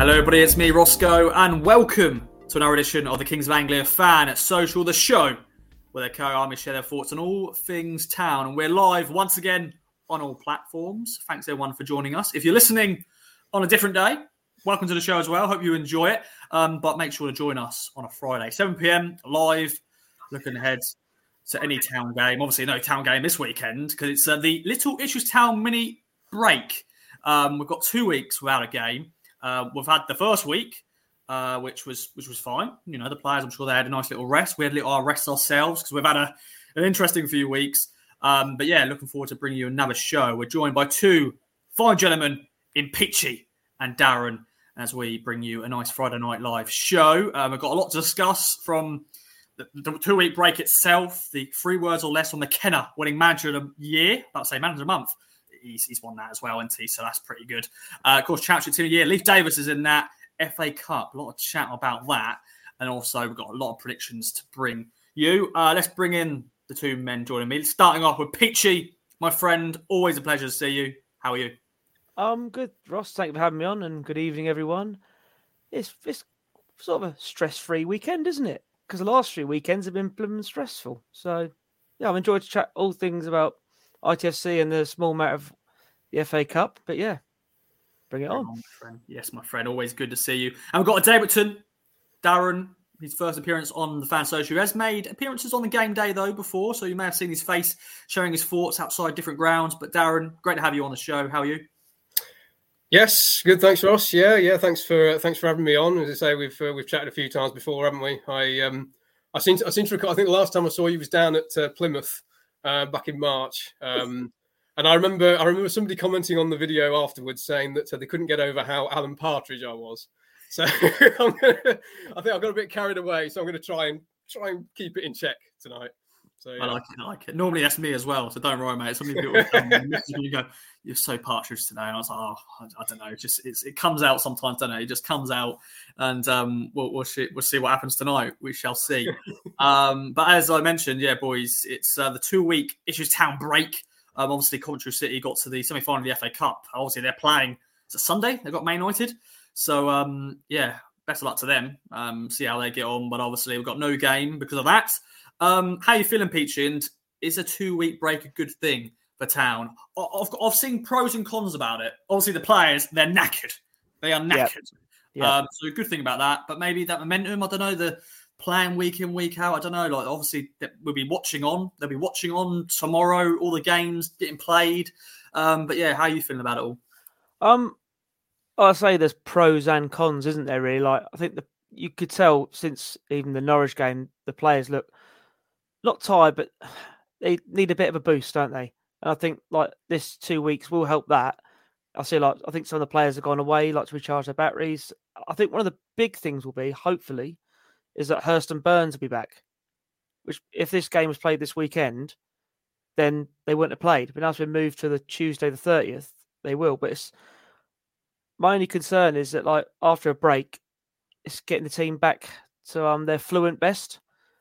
Hello everybody, it's me Roscoe and welcome to another edition of the Kings of Anglia Fan Social, the show where the Kerry Army share their thoughts on all things town, and we're live once again on all platforms. Thanks everyone for joining us. If you're listening on a different day, welcome to the show as well. Hope you enjoy it, but make sure to join us on a Friday, 7pm live, looking ahead to any town game. Obviously no town game this weekend because it's the Little Ipswich Town mini break. We've got 2 weeks without a game. We've had the first week, which was fine. You know, the players, I'm sure they had a nice little rest. We had a little rest ourselves because we've had an interesting few weeks. But yeah, looking forward to bringing you another show. We're joined by two fine gentlemen in Pitchy and Darren as we bring you a nice Friday Night Live show. We've got a lot to discuss from the 2-week break itself, the 3 words or less on McKenna winning manager of the year, about to say manager of the month. He's won that as well, isn't he? So that's pretty good. Of course, Championship Team of the Year. Leif Davis is in that. FA Cup. A lot of chat about that. And also, we've got a lot of predictions to bring you. Let's bring in the two men joining me. Starting off with Pitchy, my friend. Always a pleasure to see you. How are you? Good, Ross. Thank you for having me on, and good evening, everyone. It's sort of a stress-free weekend, isn't it? Because the last 3 weekends have been blooming stressful. So, yeah, I've enjoyed to chat all things about ITFC and the small matter of the FA Cup. But yeah, bring it on. My friend. Yes, my friend. Always good to see you. And we've got a Davidson, Darren, his first appearance on the Fan Social. He has made appearances on the game day, though, before. So you may have seen his face sharing his thoughts outside different grounds. But Darren, great to have you on the show. How are you? Yes, good. Thanks, Ross. Yeah. Thanks for having me on. As I say, we've chatted a few times before, haven't we? I seem to recall. I think the last time I saw you was down at Plymouth back in March. And I remember somebody commenting on the video afterwards saying that they couldn't get over how Alan Partridge I was. So I think I got a bit carried away. So I'm going to try and keep it in check tonight. So yeah. I like it. Normally that's me as well. So don't worry, mate. Some people you go, you're so Partridge today, and I was like, I don't know. It comes out sometimes, don't it? It just comes out, and we'll see what happens tonight. We shall see. But as I mentioned, yeah, boys, it's the 2-week Ipswich Town break. Obviously, Coventry City got to the semi-final of the FA Cup. Obviously, they're playing. It's a Sunday. They've got Man United. So, yeah, best of luck to them. See how they get on. But obviously, we've got no game because of that. How are you feeling, Peachy? And is a 2-week break a good thing for Town? I've seen pros and cons about it. Obviously, the players, they're knackered. They are knackered. Yep. So a good thing about that. But maybe that momentum, I don't know, the playing week in, week out. I don't know. Like, obviously, we'll be watching on. They'll be watching on tomorrow, all the games getting played. But yeah, how are you feeling about it all? I'll say there's pros and cons, isn't there, really? Like, I think you could tell since even the Norwich game, the players look not tired, but they need a bit of a boost, don't they? And I think, like, this 2 weeks will help that. I think some of the players have gone away, like to recharge their batteries. I think one of the big things will be, hopefully, is that Hurst and Burns will be back. Which, if this game was played this weekend, then they wouldn't have played. But now it's been moved to the Tuesday the 30th, they will. But my only concern is that, like, after a break, it's getting the team back to their fluent best.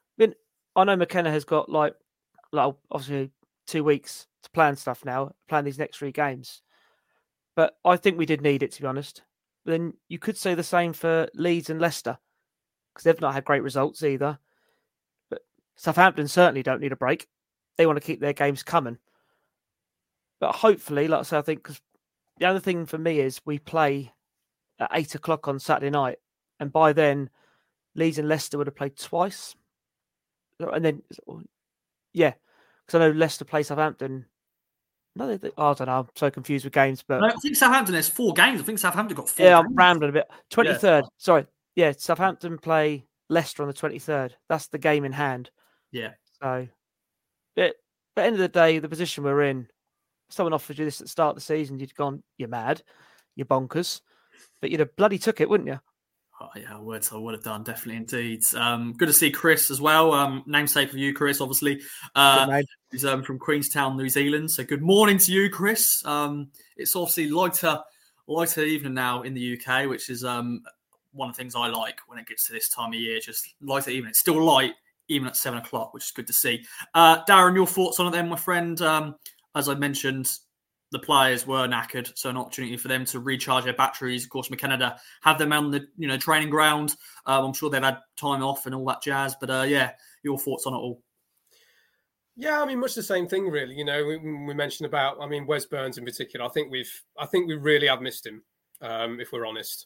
I know McKenna has got like obviously 2 weeks to plan stuff now, plan these next 3 games. But I think we did need it, to be honest. But then you could say the same for Leeds and Leicester, because they've not had great results either. But Southampton certainly don't need a break. They want to keep their games coming. But hopefully, like I say, I think, because the other thing for me is we play at 8 o'clock on Saturday night. And by then, Leeds and Leicester would have played twice. And then, yeah, because I know Leicester play Southampton. No, I don't know. I'm so confused with games. But no, I think Southampton has 4 games. I think Southampton got 4 games. I'm rambling a bit. 23rd. Yeah. Sorry. Yeah, Southampton play Leicester on the 23rd. That's the game in hand. Yeah. So, but at the end of the day, the position we're in, if someone offered you this at the start of the season, you'd gone, you're mad, you're bonkers. But you'd have bloody took it, wouldn't you? Oh, yeah, I would have done, definitely, indeed. Good to see Chris as well. Namesake of you, Chris, obviously. He's from Queenstown, New Zealand. So good morning to you, Chris. It's obviously lighter evening now in the UK, which is one of the things I like when it gets to this time of year. Just lighter evening. It's still light, even at 7 o'clock, which is good to see. Darren, your thoughts on it then, my friend? As I mentioned, the players were knackered, so an opportunity for them to recharge their batteries. Of course, McKenna have them on the training ground. I'm sure they've had time off and all that jazz. But your thoughts on it all? Yeah, I mean, much the same thing, really. We mentioned about, Wes Burns in particular. I think we really have missed him, if we're honest.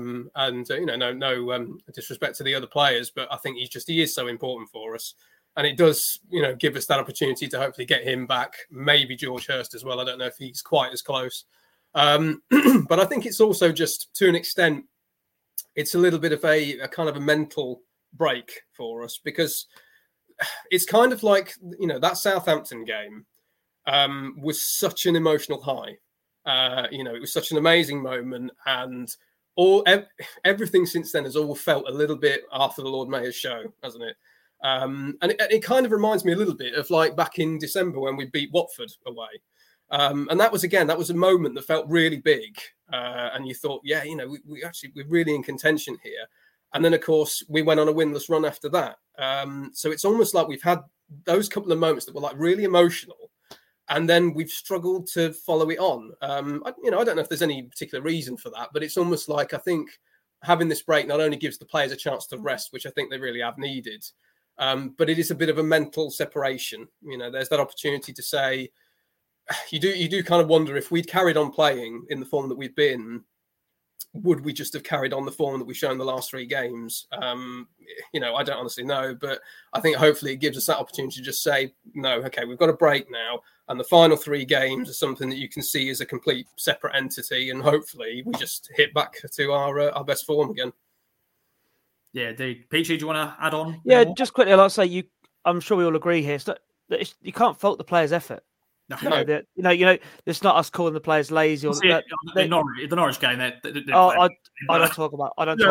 No disrespect to the other players, but I think he is so important for us. And it does, give us that opportunity to hopefully get him back. Maybe George Hurst as well. I don't know if he's quite as close. But I think it's also just, to an extent, it's a little bit of a kind of a mental break for us, because it's kind of like, that Southampton game was such an emotional high. It was such an amazing moment, and everything since then has all felt a little bit after the Lord Mayor's show, hasn't it? And it kind of reminds me a little bit of like back in December when we beat Watford away. And that was a moment that felt really big. And you thought, we're really in contention here. And then, of course, we went on a winless run after that. So it's almost like we've had those couple of moments that were like really emotional, and then we've struggled to follow it on. I don't know if there's any particular reason for that, but it's almost like, I think having this break not only gives the players a chance to rest, which I think they really have needed, but it is a bit of a mental separation. There's that opportunity to say, you do kind of wonder, if we'd carried on playing in the form that we've been, would we just have carried on the form that we've shown the last 3 games? I don't honestly know, but I think hopefully it gives us that opportunity to just say, no, okay, we've got a break now, and the final 3 games are something that you can see as a complete separate entity, and hopefully we just hit back to our best form again. Yeah, indeed. Peachy, do you want to add on? Yeah, just quickly, I'd like to say, I'm sure we all agree here, you can't fault the players' effort. No. It's not us calling the players lazy. Or the Norwich game. I don't talk about. I like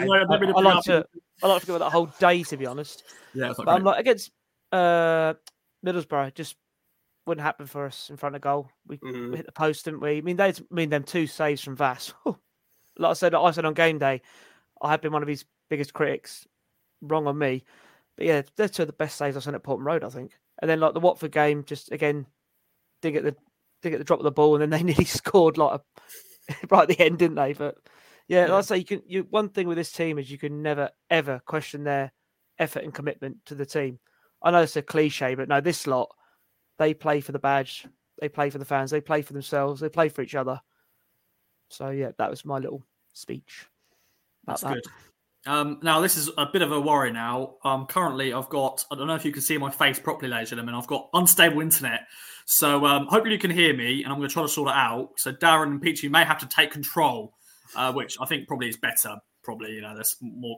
to give it that whole day, to be honest. Yeah, but I'm like, against Middlesbrough, just wouldn't happen for us in front of goal. We hit the post, didn't we? Them 2 saves from Vass. Like I said on game day, I have been one of his biggest critics. Wrong on me, but yeah, they're 2 of the best saves I've seen at Portman Road, I think. And then like the Watford game, just again. Dig at the drop of the ball, and then they nearly scored right at the end, didn't they? But like I say, one thing with this team is you can never ever question their effort and commitment to the team. I know it's a cliche, but no, this lot, they play for the badge, they play for the fans, they play for themselves, they play for each other. So yeah, that was my little speech. That's good. Now, this is a bit of a worry now. Currently, I don't know if you can see my face properly, ladies and gentlemen, I've got unstable internet. So hopefully you can hear me, and I'm going to try to sort it out. So Darren and Peachy may have to take control, which I think probably is better. Probably, there's more.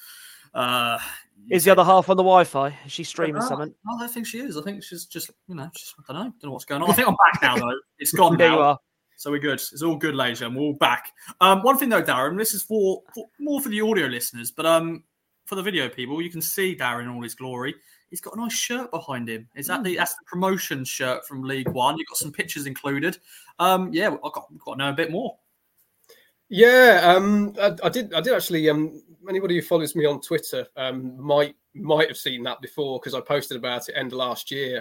Is the other half on the Wi-Fi? Is she streaming something? I don't think she is. I think she's just I don't know what's going on. I think I'm back now, though. It's gone there now. You are. So we're good. It's all good, ladies and we're all back. One thing though, Darren, this is for more for the audio listeners, but for the video people, you can see Darren in all his glory. He's got a nice shirt behind him. That's the promotion shirt from League One. You've got some pictures included. I've got to know a bit more. Yeah, I did actually. Anybody who follows me on Twitter might have seen that before, because I posted about it end of last year.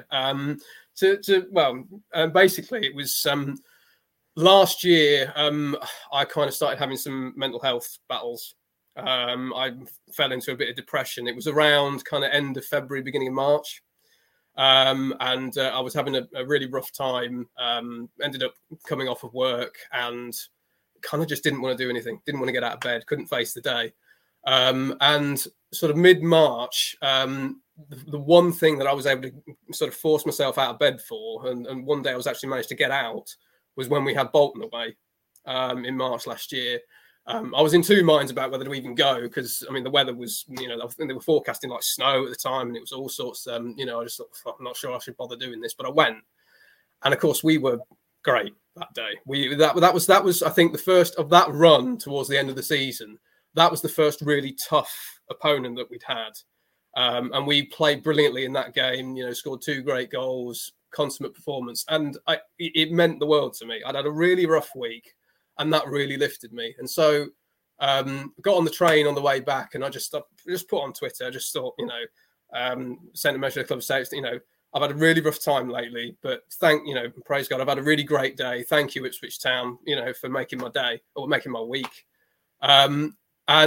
Basically, it was. Last year, I kind of started having some mental health battles. I fell into a bit of depression. It was around kind of end of February, beginning of March. And I was having a really rough time, ended up coming off of work and kind of just didn't want to do anything, didn't want to get out of bed, couldn't face the day. And sort of mid-March, the one thing that I was able to sort of force myself out of bed for, and one day I was actually managed to get out, was when we had Bolton away in March last year. I was in 2 minds about whether to even go, because, the weather was, I think they were forecasting like snow at the time, and it was all sorts, I just thought, I'm not sure I should bother doing this, but I went. And of course, we were great that day. That was, I think, the first of that run towards the end of the season. That was the first really tough opponent that we'd had. And we played brilliantly in that game, scored 2 great goals, consummate performance, and it meant the world to me. I'd had a really rough week, and that really lifted me. And so got on the train on the way back, and I just put on Twitter, I just thought, sent a message to the club, say, I've had a really rough time lately, but praise God, I've had a really great day. Thank you, Ipswich Town, for making my day or making my week. One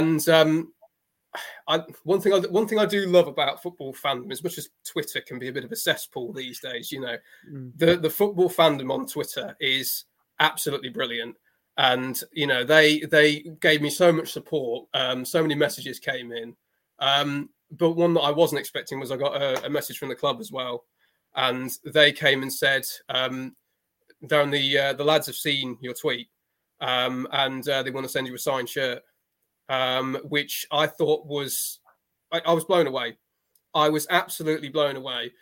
thing I do love about football fandom, as much as Twitter can be a bit of a cesspool these days, the football fandom on Twitter is absolutely brilliant. And, they gave me so much support. So many messages came in. But one that I wasn't expecting was I got a message from the club as well. And they came and said, Darren, the lads have seen your tweet and they want to send you a signed shirt, which I thought was, I was blown away. I was absolutely blown away.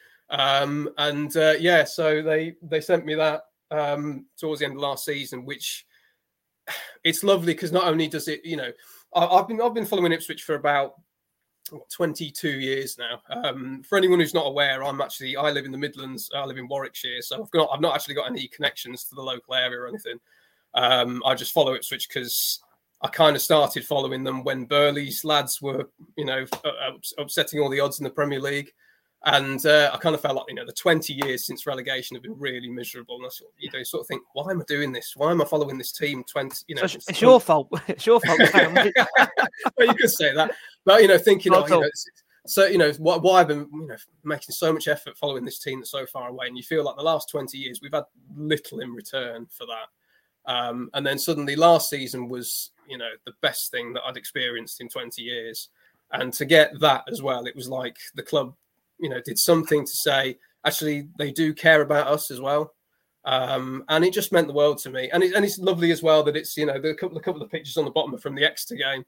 So they sent me that towards the end of last season, which it's lovely because not only does it, I've been following Ipswich for about 22 years now. For anyone who's not aware, I live in the Midlands. I live in Warwickshire, so I've not actually got any connections to the local area or anything. I just follow Ipswich because I kind of started following them when Burley's lads were, upsetting all the odds in the Premier League. And I kind of felt like, the 20 years since relegation have been really miserable. And I sort of think, why am I doing this? Why am I following this team? It's your fault. It's your fault. Well, you could say that. But, thinking, why I've been, making so much effort following this team that's so far away. And you feel like the last 20 years, we've had little in return for that. And then suddenly last season was, the best thing that I'd experienced in 20 years. And to get that as well, it was like the club, did something to say, actually, they do care about us as well. And it just meant the world to me. And it's lovely as well that it's, the couple of pictures on the bottom are from the Exeter game.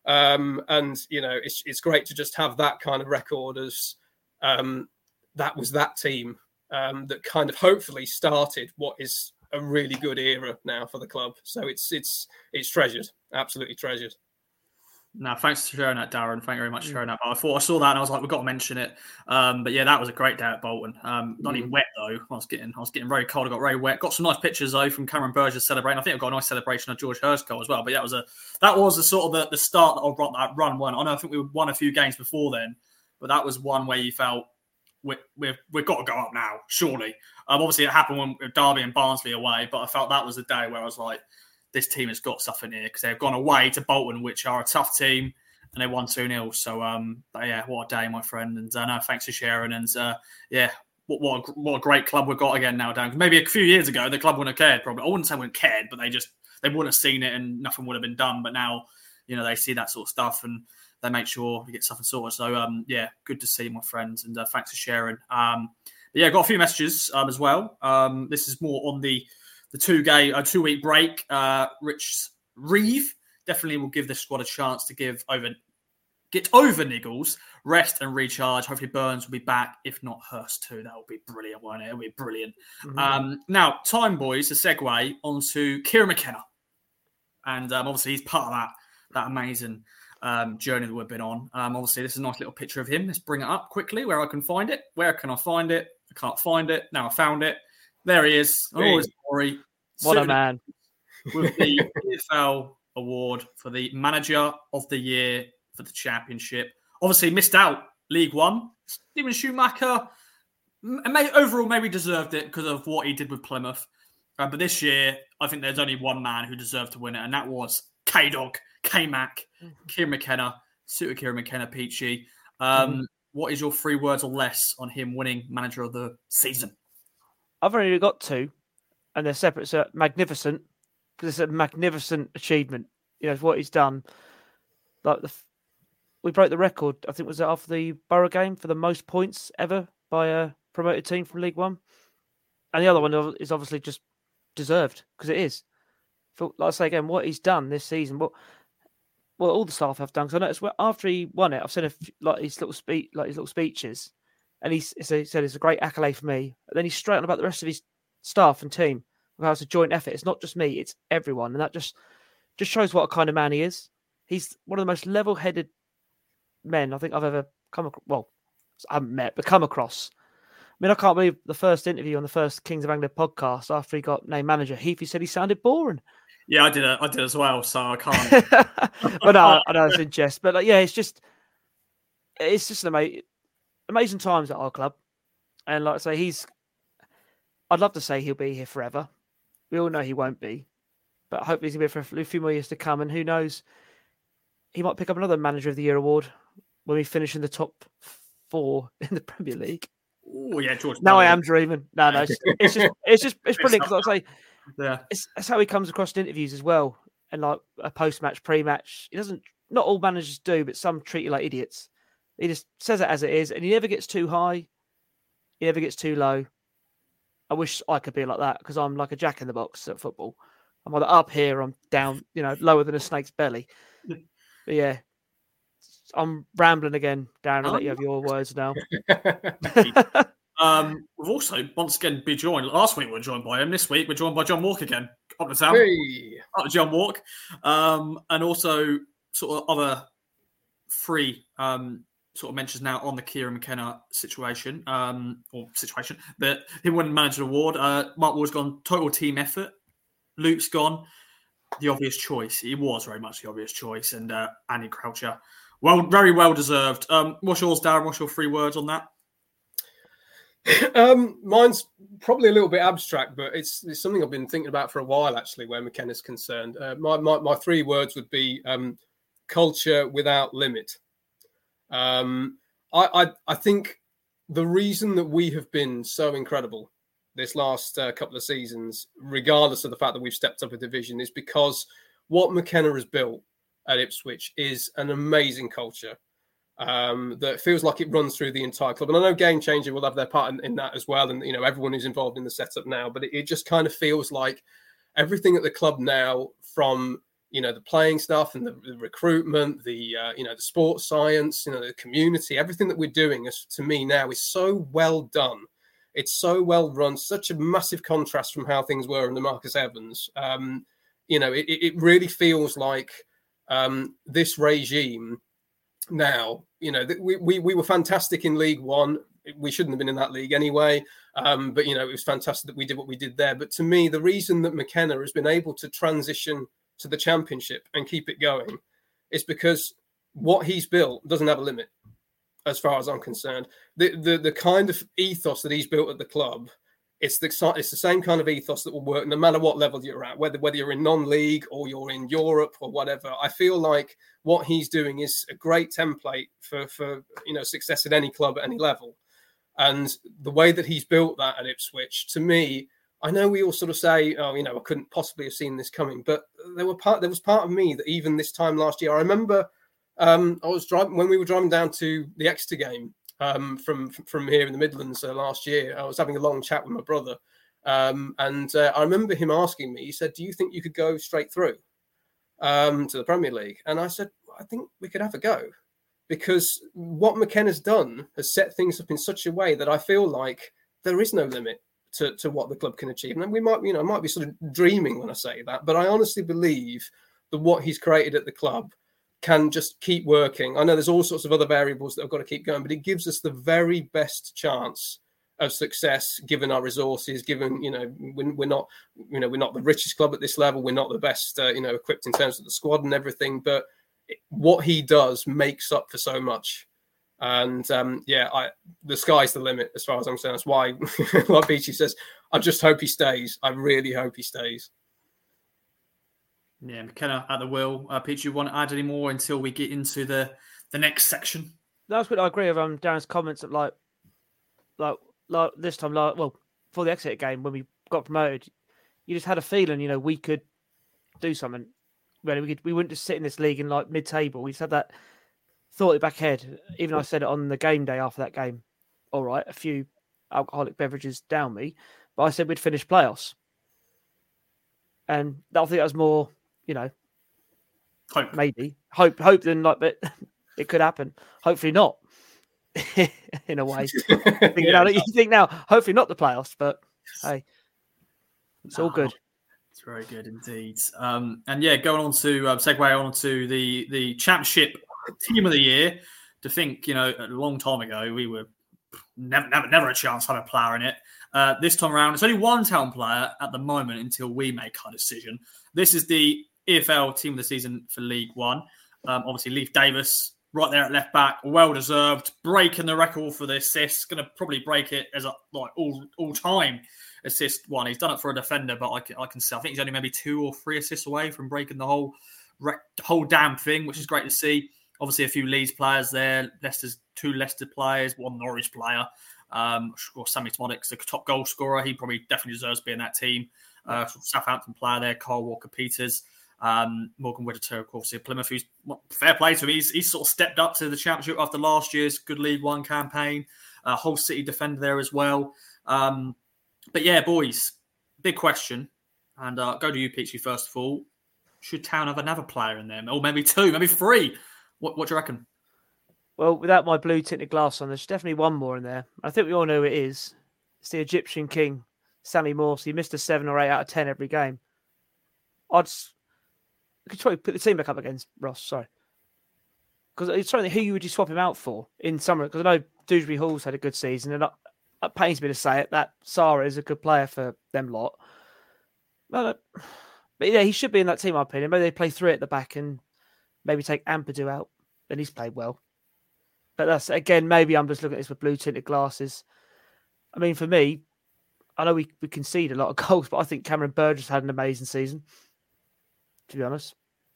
It's great to just have that kind of record as that was that team that kind of hopefully started what is a really good era now for the club. So it's treasured, absolutely treasured. No, thanks for sharing that, Darren. Thank you very much for sharing that. I thought I saw that and I was like, we've got to mention it. But yeah, that was a great day at Bolton. Not even wet though. I was getting very cold. I got very wet. Got some nice pictures though from Cameron Burgess celebrating. I think I got a nice celebration of George Hurst goal as well. But yeah, that was a sort of the start of that run. I think we won a few games before then, but that was one where you felt we've got to go up now, surely. Obviously, it happened when Derby and Barnsley away, but I felt that was the day where I was like, this team has got something here because they've gone away to Bolton, which are a tough team, and they won 2-0. So, what a day, my friend. And no, thanks for sharing. And what a great club we've got again now, Dan. Maybe a few years ago, the club wouldn't have cared, probably. I wouldn't say wouldn't have cared, but they wouldn't have seen it and nothing would have been done. But now, they see that sort of stuff and they make sure we get something sorted. So, good to see you, my friends. And thanks for sharing. Got a few messages as well. This is more on the 2-week break. Rich Reeve definitely will give this squad a chance to get over Niggles, rest and recharge. Hopefully Burns will be back. If not, Hurst too. That will be brilliant, won't it? It'll be brilliant. Mm-hmm. Now, time, boys, to segue onto Kieran McKenna. And obviously he's part of that amazing journey that we've been on. Obviously, this is a nice little picture of him. Let's bring it up quickly where I can find it. Where can I find it? I can't find it. Now I found it. There he is. Oh, his glory. What a man. With the EFL award for the Manager of the Year for the Championship. Obviously, missed out League One. Steven Schumacher overall maybe deserved it because of what he did with Plymouth. But this year, I think there's only one man who deserved to win it, and that was K-Dog, K-Mac, Kieran McKenna, Suitor Kieran McKenna, Peachy. What is your 3 words or less on him winning Manager of the Season? I've only got 2, and they're separate. So magnificent, because it's a magnificent achievement. What he's done. Like we broke the record. I think was it after the Borough game for the most points ever by a promoted team from League One, and the other one is obviously just deserved because it is. Like I say again, what he's done this season, well, all the staff have done. Because I noticed after he won it, I've seen his little speeches. And he said it's a great accolade for me. And then he's straight on about the rest of his staff and team. How it's a joint effort. It's not just me, it's everyone. And that just shows what a kind of man he is. He's one of the most level-headed men I think I've ever come across. Well, I haven't met, but come across. I mean, I can't believe the first interview on the first Kings of Anglia podcast after he got named manager, Heafy said he sounded boring. Yeah, I did as well, so I can't. But no, I know it's in jest. But it's just an amazing times at our club. And like I say, I'd love to say he'll be here forever. We all know he won't be. But hopefully he's going to be for a few more years to come. And who knows, he might pick up another Manager of the Year award when we finish in the top 4 in the Premier League. Oh yeah, George. Now I am dreaming. No, it's brilliant because like I say, it's how he comes across in interviews as well, and like a post-match, pre-match. He doesn't. Not all managers do, but some treat you like idiots. He just says it as it is, and he never gets too high. He never gets too low. I wish I could be like that because I'm like a jack in the box at football. I'm either up here, or I'm down, lower than a snake's belly. But yeah, I'm rambling again, Darren. I'll let you have your words now. We've also once again been joined. Last week we were joined by him. This week we're joined by John Walk again. Up the town. Hey. Up to John Walk. And also sort of other free sort of mentions now on the Kieran McKenna situation. That he wouldn't manage an award. Mark Ward's gone total team effort. Luke's gone the obvious choice. He was very much the obvious choice. And Andy Croucher, very well deserved. What's yours, Darren? What's your 3 words on that? Mine's probably a little bit abstract, but it's something I've been thinking about for a while, actually, where McKenna's concerned. My 3 words would be culture without limit. I think the reason that we have been so incredible this last couple of seasons, regardless of the fact that we've stepped up a division, is because what McKenna has built at Ipswich is an amazing culture that feels like it runs through the entire club. And I know Game Changer will have their part in that as well, and everyone who's involved in the setup now. But it just kind of feels like everything at the club now, from the playing stuff and the recruitment, the sports science, the community, everything that we're doing, to me now, is so well done. It's so well run, such a massive contrast from how things were under Marcus Evans. It really feels like this regime now, we were fantastic in League One. We shouldn't have been in that league anyway. But, it was fantastic that we did what we did there. But to me, the reason that McKenna has been able to transition to the Championship and keep it going is because what he's built doesn't have a limit, as far as I'm concerned. The kind of ethos that he's built at the club, it's the same kind of ethos that will work no matter what level you're at, whether you're in non-league or you're in Europe or whatever. I feel like what he's doing is a great template for success at any club at any level. And the way that he's built that at Ipswich, to me, I know we all sort of say, I couldn't possibly have seen this coming, but there was part of me that even this time last year, I remember I was driving when we were driving down to the Exeter game from here in the Midlands last year. I was having a long chat with my brother, and I remember him asking me. He said, "Do you think you could go straight through to the Premier League?" And I said, "I think we could have a go," because what McKenna's done has set things up in such a way that I feel like there is no limit to what the club can achieve. And we might be sort of dreaming when I say that, but I honestly believe that what he's created at the club can just keep working. I know there's all sorts of other variables that have got to keep going, but it gives us the very best chance of success given our resources, given, we're not the richest club at this level. We're not the best, equipped in terms of the squad and everything, but what he does makes up for so much. And the sky's the limit as far as I'm concerned. That's why, like Beachy says, I just hope he stays. I really hope he stays. Yeah, McKenna at the wheel. Peach, you want to add any more until we get into the next section? That's what I agree with Darren's comments. That like this time, for the Exeter game when we got promoted, you just had a feeling, we could do something. We wouldn't just sit in this league in like mid-table. We just had that thought in the back head. Even I said it on the game day after that game. All right, a few alcoholic beverages down me, but I said we'd finish playoffs, and I think that was more. Hope. Maybe hope than like, but it could happen. Hopefully not. In a way, you think now. Hopefully not the playoffs, but hey, it's all good. It's very good indeed. And going on to segue on to the Championship Team of the Year. To think, a long time ago we were never a chance to have a player in it. This time around, it's only one town player at the moment until we make our decision. This is the EFL Team of the Season for League One. Obviously, Leif Davis right there at left back, well deserved, breaking the record for the assists. Going to probably break it as a all time assist one. He's done it for a defender, but I can see. I think he's only maybe 2 or 3 assists away from breaking the whole damn thing, which is great to see. Obviously, a few Leeds players there. Leicester's 2 Leicester players, 1 Norwich player. Sammy Tomodic's the top goal scorer. He probably definitely deserves to be in that team. Southampton player there, Carl Walker-Peters. Morgan Whittaker, of course, at Plymouth, who's fair play to him. He's sort of stepped up to the Championship after last year's good League One campaign. Hull City defender there as well. But yeah, boys, big question. And go to you, Peachy, first of all. Should Town have another player in there? Or maybe 2, maybe 3? What do you reckon? Well, without my blue tinted glass on, there's definitely one more in there. I think we all know who it is. It's the Egyptian king, Sammy Morse. He missed a 7 or 8 out of 10 every game. I could try to put the team back up against Ross, sorry. Because it's something, who would you swap him out for in summer? Because I know Dewsbury Hall's had a good season, and it pains me to say it, that Sarah is a good player for them lot. But yeah, he should be in that team, in my opinion. Maybe they play 3 at the back and maybe take Ampadu out, and he's played well. But that's, again, maybe I'm just looking at this with blue-tinted glasses. I mean, for me, I know we concede a lot of goals, but I think Cameron Burgess had an amazing season, to be honest.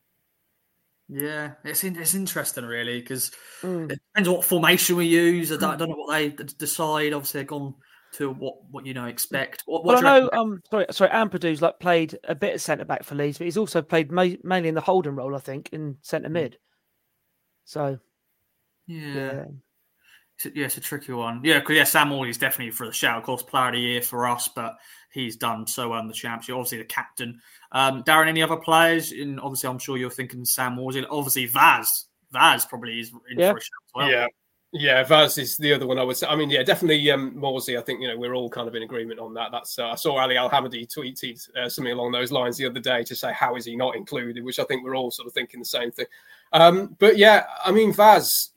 Yeah, it's interesting, really, because it depends on what formation we use. I don't know what they decide. Obviously, they've gone to what expect. What I know. Sorry, Ampadu's played a bit of centre back for Leeds, but he's also played mainly in the holding role, I think, in centre mid. So, yeah. It's a tricky one. Yeah, because Sam Morley's definitely for the shout. Of course, player of the year for us, but he's done so well in the Championship. Obviously, the captain. Darren, any other players? Obviously, I'm sure you're thinking Sam Morley. Obviously, Vaz. Vaz probably is in for a shout as well. Yeah, Vaz is the other one I would say. I mean, definitely Morsley. I think we're all kind of in agreement on that. That's I saw Ali Al-Hamadi tweeted something along those lines the other day to say how is he not included, which I think we're all sort of thinking the same thing. But yeah, I mean Vaz,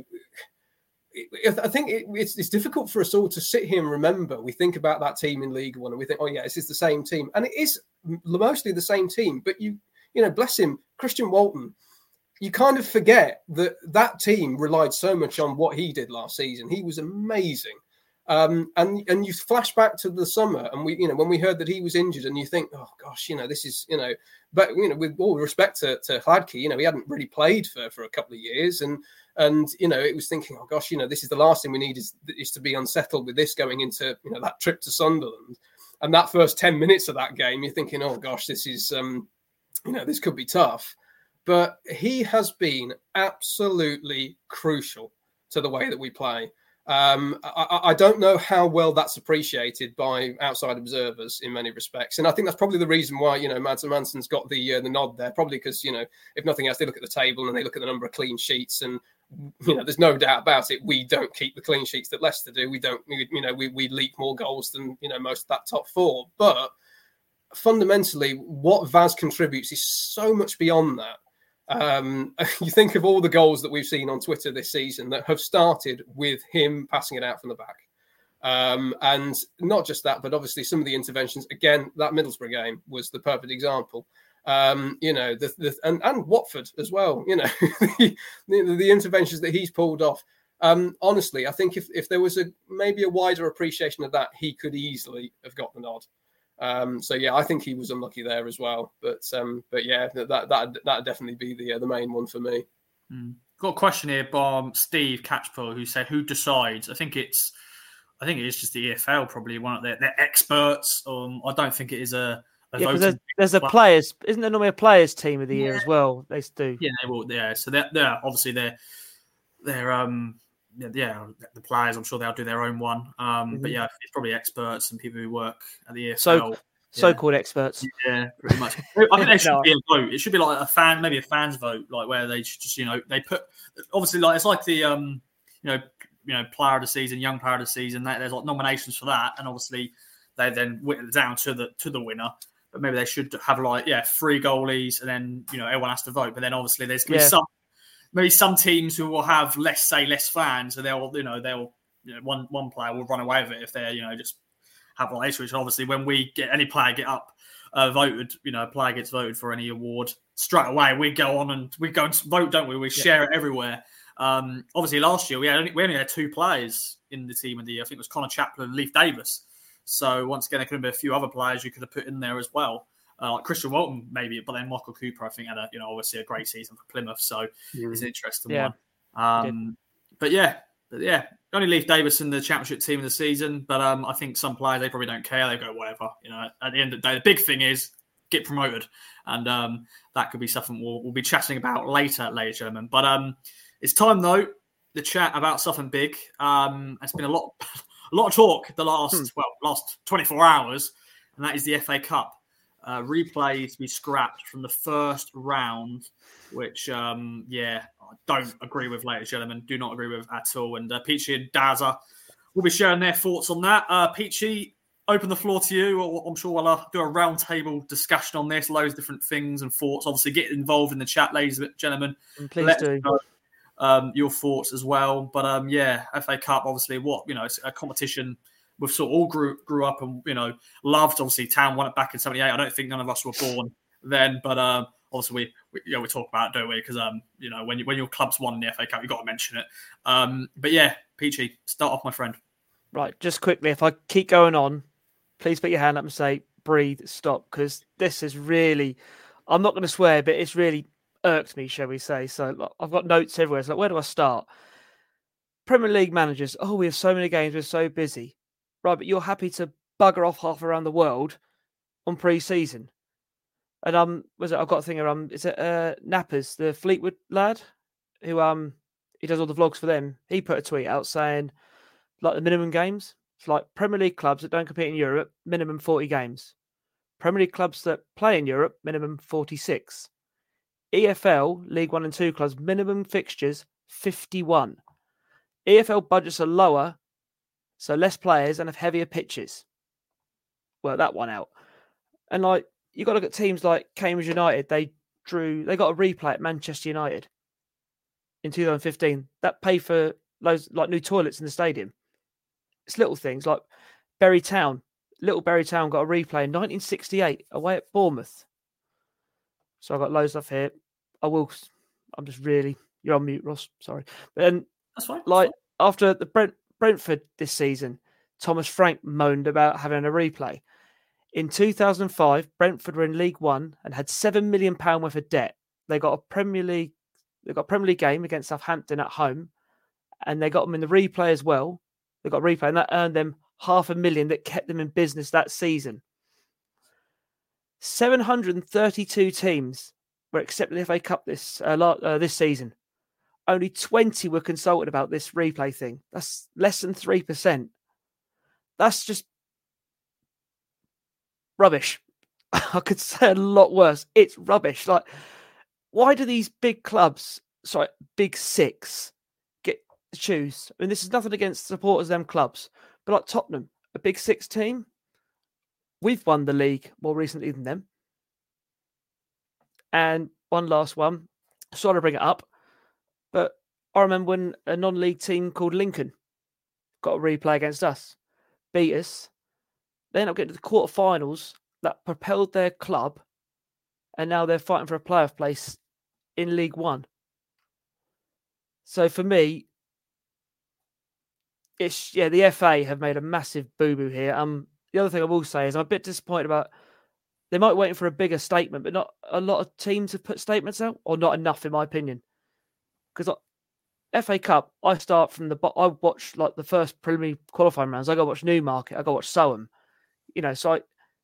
I think it's difficult for us all to sit here and remember. We think about that team in League One and we think, oh yeah, this is the same team, and it is mostly the same team. But bless him, Christian Walton. You kind of forget that team relied so much on what he did last season. He was amazing. And you flash back to the summer and when we heard that he was injured and you think, oh gosh, this is, but with all respect to Hladky, he hadn't really played for a couple of years and it was thinking, oh gosh, this is the last thing we need is to be unsettled with this going into, that trip to Sunderland. And that first 10 minutes of that game, you're thinking, oh gosh, this is, this could be tough. But he has been absolutely crucial to the way that we play. I don't know how well that's appreciated by outside observers in many respects. And I think that's probably the reason why, Mads Manson's got the nod there, probably because, if nothing else, they look at the table and they look at the number of clean sheets and, there's no doubt about it. We don't keep the clean sheets that Leicester do. We don't, we leak more goals than, most of that top 4. But fundamentally, what Vaz contributes is so much beyond that. You think of all the goals that we've seen on Twitter this season that have started with him passing it out from the back. And not just that, but obviously some of the interventions, again, that Middlesbrough game was the perfect example. And Watford as well, the interventions that he's pulled off. Honestly, I think if there was maybe a wider appreciation of that, he could easily have got the nod. I think he was unlucky there as well. But yeah, that'd definitely be the main one for me. Got a question here from Steve Catchpole who said, "Who decides?" I think it is just the EFL, probably one of their experts. I don't think it is a voting. There's a players, isn't there normally a players team of the year as well? They do. Yeah, they will. Yeah, so they're obviously they're the players, I'm sure they'll do their own one. But yeah, it's probably experts and people who work at the EFL. So-called experts. Yeah, pretty much. I think there should be a vote. It should be like maybe a fans vote, like where they should just, they put, obviously, like it's like the, player of the season, young player of the season. There's like nominations for that, and obviously they then whittle down to the winner. But maybe they should have 3 goalies, and then everyone has to vote. But then obviously there's going to be some teams who will have less fans, so they'll one player will run away with it if they're just have an issue. Which obviously when we get any player voted, a player gets voted for any award straight away, we go on and we go and vote, don't we? We share it everywhere. Obviously, last year we only had 2 players in the team of the year. I think it was Connor Chaplin and Leif Davis. So once again, there could have been a few other players you could have put in there as well. Like Christian Walton, maybe, but then Michael Cooper, I think, had obviously a great season for Plymouth. So it's an interesting one. But only Leif Davis in the championship team of the season. But I think some players, they probably don't care. They go, whatever. At the end of the day, the big thing is get promoted. And that could be something we'll be chatting about later, ladies and gentlemen. But it's time, though, the chat about something big. It's been a lot of talk the last 24 hours, and that is the FA Cup. Replay to be scrapped from the first round, which, I don't agree with, ladies and gentlemen. Do not agree with at all. And Peachy and Dazza will be sharing their thoughts on that. Peachy, open the floor to you. I'm sure we'll do a roundtable discussion on this, loads of different things and thoughts. Obviously, get involved in the chat, ladies and gentlemen. And please do. Your thoughts as well. But, FA Cup, obviously, it's a competition we've sort of all grew up and, loved. Obviously, Town won it back in 78. I don't think none of us were born then, but obviously we talk about it, don't we? Because, when your club's won the FA Cup, you've got to mention it. Peachy, start off, my friend. Right, just quickly, if I keep going on, please put your hand up and say, breathe, stop, because this is really, I'm not going to swear, but it's really irked me, shall we say. So I've got notes everywhere. It's like, where do I start? Premier League managers, we have so many games, we're so busy. Right, but you're happy to bugger off half around the world on pre-season. And I've got a thing around, is it Nappers, the Fleetwood lad, who he does all the vlogs for them. He put a tweet out saying, like, the minimum games, it's like Premier League clubs that don't compete in Europe, minimum 40 games. Premier League clubs that play in Europe, minimum 46. EFL, League 1 and 2 clubs, minimum fixtures, 51. EFL budgets are lower, so less players and have heavier pitches. Work that one out. And you got to look at teams like Cambridge United. They got a replay at Manchester United in 2015. That paid for loads, like, new toilets in the stadium. It's little things like Bury Town. Little Bury Town got a replay in 1968 away at Bournemouth. So I've got loads of stuff here. You're on mute, Ross. Sorry. But then, that's fine. After the Brentford this season, Thomas Frank moaned about having a replay. In 2005, Brentford were in League One and had £7 million worth of debt. They got a Premier League game against Southampton at home, and they got them in the replay as well. They got a replay, and that earned them $500,000 that kept them in business that season. 732 teams were accepted in the FA Cup this season. Only 20 were consulted about this replay thing. That's less than 3%. That's just rubbish. I could say a lot worse. It's rubbish. Like, why do these big clubs, big six, get to choose? I mean, this is nothing against supporters of them clubs, but like Tottenham, a big six team, we've won the league more recently than them. And one last one, sorry to bring it up, but I remember when a non-league team called Lincoln got a replay against us, beat us. They ended up getting to the quarterfinals that propelled their club, and now they're fighting for a playoff place in League One. So for me, the FA have made a massive boo-boo here. The other thing I will say is I'm a bit disappointed about. They might be waiting for a bigger statement, but not a lot of teams have put statements out, or not enough, in my opinion. Because FA Cup, I watch the first preliminary qualifying rounds. I go watch Newmarket. I go watch Soham. So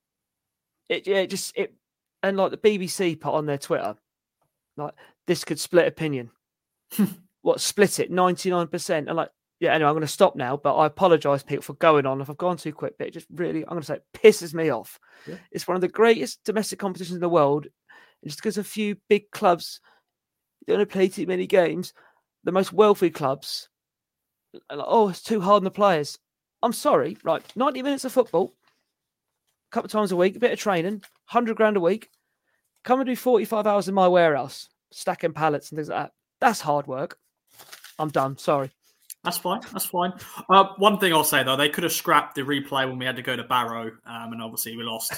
and like the BBC put on their Twitter, like, this could split opinion. What, split it 99%? And anyway, I'm going to stop now, but I apologise, people, for going on if I've gone too quick. But it just really, I'm going to say, it pisses me off. Yeah. It's one of the greatest domestic competitions in the world. And just because a few big clubs don't play too many games, the most wealthy clubs are like, it's too hard on the players. I'm sorry, right? 90 minutes of football, a couple of times a week, a bit of training, $100,000 a week. Come and do 45 hours in my warehouse, stacking pallets and things like that. That's hard work. I'm done. Sorry. That's fine. One thing I'll say, though, they could have scrapped the replay when we had to go to Barrow, and obviously we lost.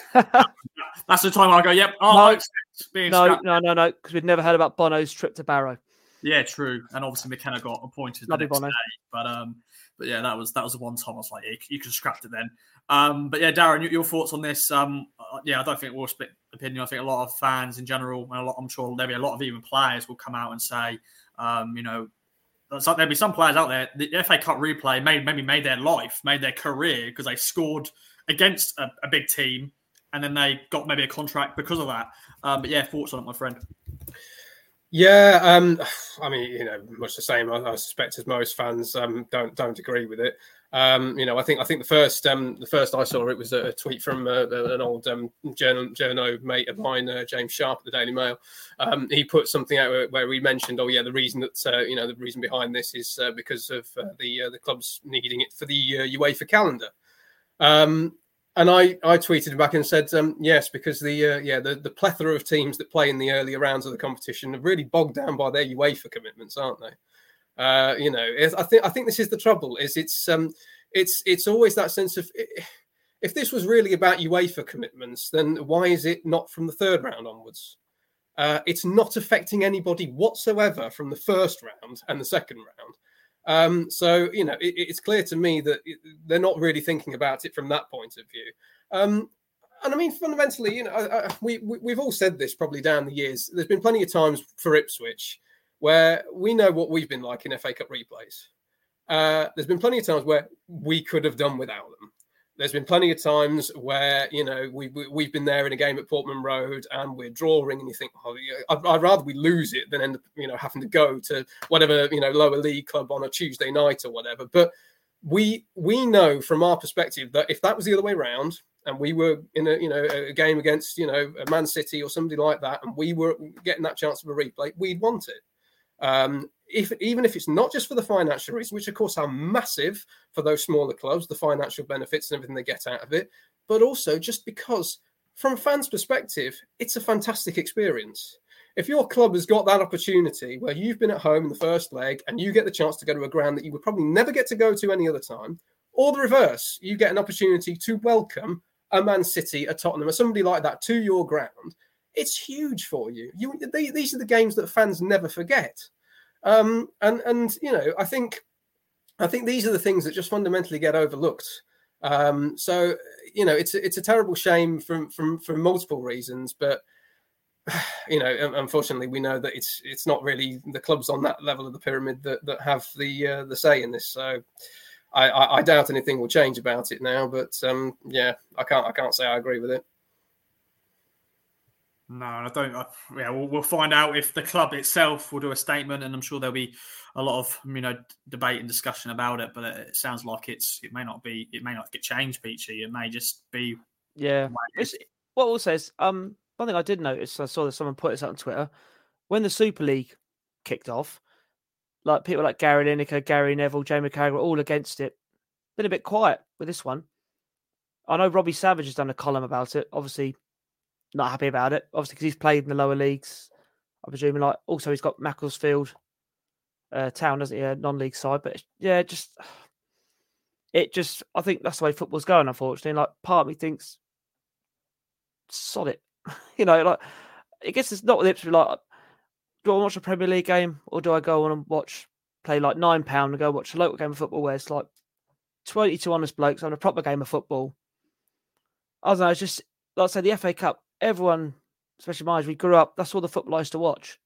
That's the time I go, yep. No, because we'd never heard about Bono's trip to Barrow. Yeah, true. And obviously McKenna got appointed the next day. But yeah, that was the one time I was like, yeah, you can scrap it then. But yeah, Darren, your thoughts on this? Yeah, I don't think we'll split opinion. I think a lot of fans in general, and I'm sure there'll be a lot of even players will come out and say, there'll be some players out there. The FA Cup replay made their life, made their career because they scored against a big team, and then they got maybe a contract because of that. But yeah, thoughts on it, my friend? Yeah, I mean, much the same. I suspect as most fans don't agree with it. I think the first I saw it was a tweet from an old journo mate of mine, James Sharp at the Daily Mail. He put something out where we mentioned, the reason that the reason behind this is because of the clubs needing it for the UEFA calendar. And I tweeted him back and said, yes, because the plethora of teams that play in the earlier rounds of the competition are really bogged down by their UEFA commitments, aren't they? I think this is the trouble. It's always that sense of, if this was really about UEFA commitments, then why is it not from the third round onwards? It's not affecting anybody whatsoever from the first round and the second round. So it's clear to me that they're not really thinking about it from that point of view. And I mean, fundamentally, we've all said this probably down the years. There's been plenty of times for Ipswich where we know what we've been like in FA Cup replays. There's been plenty of times where we could have done without them. There's been plenty of times where, we've been there in a game at Portman Road and we're drawing and you think, I'd rather we lose it than end up, having to go to whatever, lower league club on a Tuesday night or whatever. But we know from our perspective that if that was the other way around and we were in a game against, a Man City or somebody like that, and we were getting that chance of a replay, we'd want it. Even if it's not just for the financial reasons, which of course are massive for those smaller clubs, the financial benefits and everything they get out of it, but also just because from a fan's perspective, it's a fantastic experience. If your club has got that opportunity where you've been at home in the first leg and you get the chance to go to a ground that you would probably never get to go to any other time, or the reverse, you get an opportunity to welcome a Man City, a Tottenham, or somebody like that to your ground, it's huge for you. These are the games that fans never forget. I think these are the things that just fundamentally get overlooked. It's a terrible shame from multiple reasons, but unfortunately we know that it's not really the clubs on that level of the pyramid that have the say in this. So I doubt anything will change about it now, but I can't say I agree with it. No, I don't. We'll find out if the club itself will do a statement, and I'm sure there'll be a lot of debate and discussion about it. But it sounds like it may not get changed, Peachy. It may just be. Yeah. What also is one thing I did notice. I saw that someone put this out on Twitter when the Super League kicked off. Like people like Gary Lineker, Gary Neville, Jamie Carragher were all against it. Been a bit quiet with this one. I know Robbie Savage has done a column about it. Obviously. Not happy about it, obviously, because he's played in the lower leagues. I presume, also he's got Macclesfield Town, doesn't he? A non-league side, but I think that's the way football's going. Unfortunately, part of me thinks, sod it, I guess it's not with Ipswich. Do I watch a Premier League game, or do I go on and play like £9 and go watch a local game of football where it's like 22 honest blokes on a proper game of football? I don't know. It's just like I said, the FA Cup. Everyone, especially my age, we grew up, that's all the football I used to watch.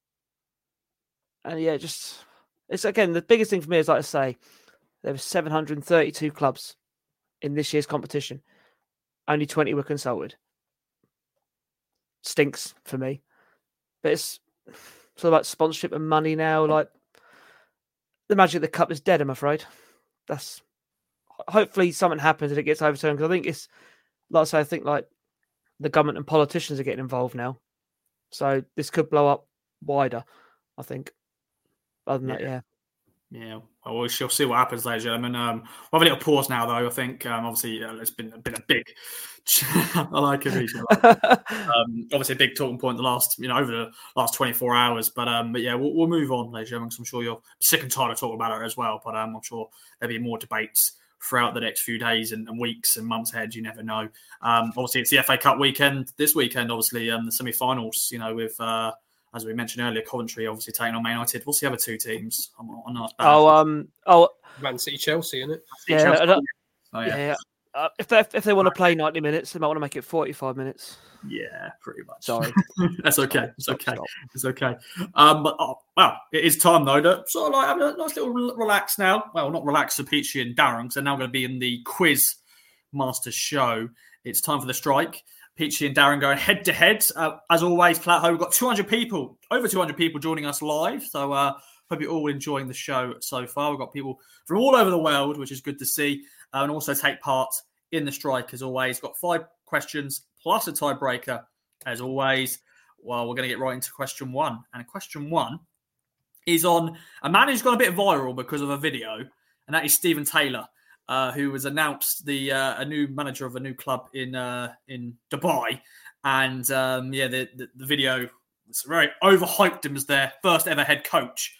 And it's again, the biggest thing for me is, like I say, there were 732 clubs in this year's competition. Only 20 were consulted. Stinks for me. But it's all about sponsorship and money now. Like, the magic of the cup is dead, I'm afraid. Hopefully something happens and it gets overturned, because I think it's, like I say, I think the government and politicians are getting involved now. So this could blow up wider, I think. Other than that, yeah. Yeah, well, we shall see what happens, ladies and gentlemen. We'll have a little pause now, though. I think, obviously, it's been a big... I like it. Obviously, a big talking point over the last 24 hours. But yeah, we'll move on, ladies and gentlemen, because I'm sure you're sick and tired of talking about it as well. But I'm sure there'll be more debates throughout the next few days and weeks and months ahead. You never know. Obviously, it's the FA Cup weekend this weekend. Obviously, the semi-finals. With as we mentioned earlier, Coventry obviously taking on Man United. What's the other two teams? I'm not bad. Man City, Chelsea, isn't it? Yeah, Yeah. If they want to play 90 minutes, they might want to make it 45 minutes. Yeah, pretty much. Sorry. That's okay. Stop. It's okay. It is time though to sort of like have a nice little relax now. Well, not relax for Peachy and Darren, because they're now going to be in the Quiz Master show. It's time for the strike. Peachy and Darren going head to head. As always, Plato, we've got over 200 people joining us live. So hope you're all enjoying the show so far. We've got people from all over the world, which is good to see, and also take part in the strike as always. Got 5 questions plus a tiebreaker as always. Well, we're going to get right into question 1. And question 1 is on a man who's gone a bit viral because of a video, and that is Stephen Taylor, who was announced a new manager of a new club in Dubai. And the video was very overhyped him as their first ever head coach.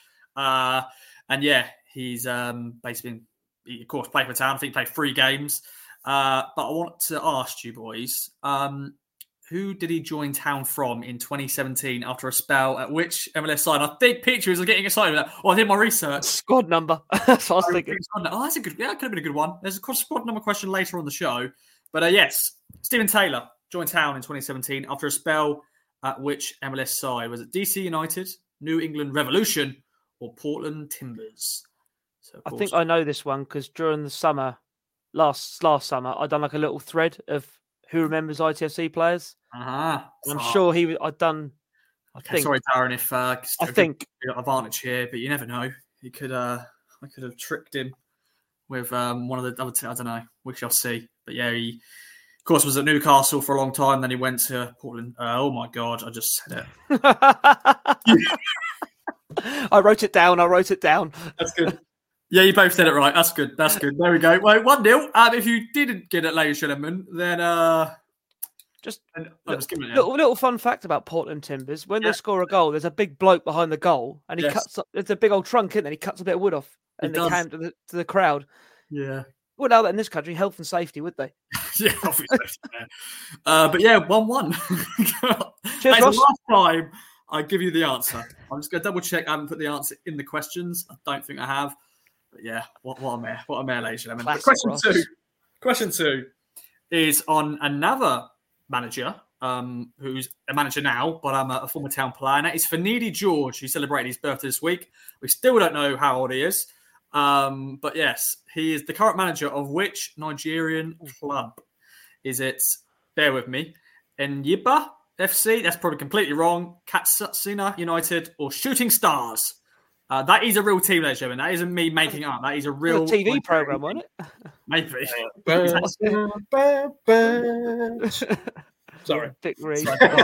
He's basically, he, of course, played for Town. I think he played 3 games. But I want to ask you boys, who did he join Town from in 2017 after a spell at which MLS side? I think Peachy was getting excited with that. Oh, I did my research. Squad number. That's what I was thinking. Oh, that's a good. Yeah, it could have been a good one. There's a squad number question later on the show. But yes, Stephen Taylor joined Town in 2017 after a spell at which MLS side? Was it DC United, New England Revolution, or Portland Timbers? So, I think I know this one because during the summer, last summer, I'd done like a little thread of who remembers ITFC players. I'm sure I'd done. Sorry, Darren, if I think we got advantage here, but you never know. He could. I could have tricked him with one of the other two. I don't know. We shall see. But yeah, he, of course, was at Newcastle for a long time. Then he went to Portland. Oh my God, I just said it. I wrote it down. That's good. Yeah, you both said it right. That's good. There we go. Well, 1-0. If you didn't get it, ladies and gentlemen, then just little fun fact about Portland Timbers: when they score a goal, there's a big bloke behind the goal, and he cuts. There's a big old trunk in there. And he cuts a bit of wood off, and they came to the crowd. Yeah. Well, now that in this country, health and safety, would they? Yeah, obviously. But yeah, 1-1. Cheers, Ross. The last time I give you the answer. I'm just going to double check. I haven't put the answer in the questions. I don't think I have. But yeah, what a mare, ladies and gentlemen. Question two is on another manager, who's a manager now, but I'm a former Town player, and that is Finidi George, who celebrated his birthday this week. We still don't know how old he is. But yes, he is the current manager of which Nigerian club? Is it, bear with me, Enyimba FC? That's probably completely wrong. Katsina United or Shooting Stars? That is a real team, ladies and gentlemen. That isn't me making up. That is a real TV program, wasn't it? Maybe. Sorry. Dick Reed.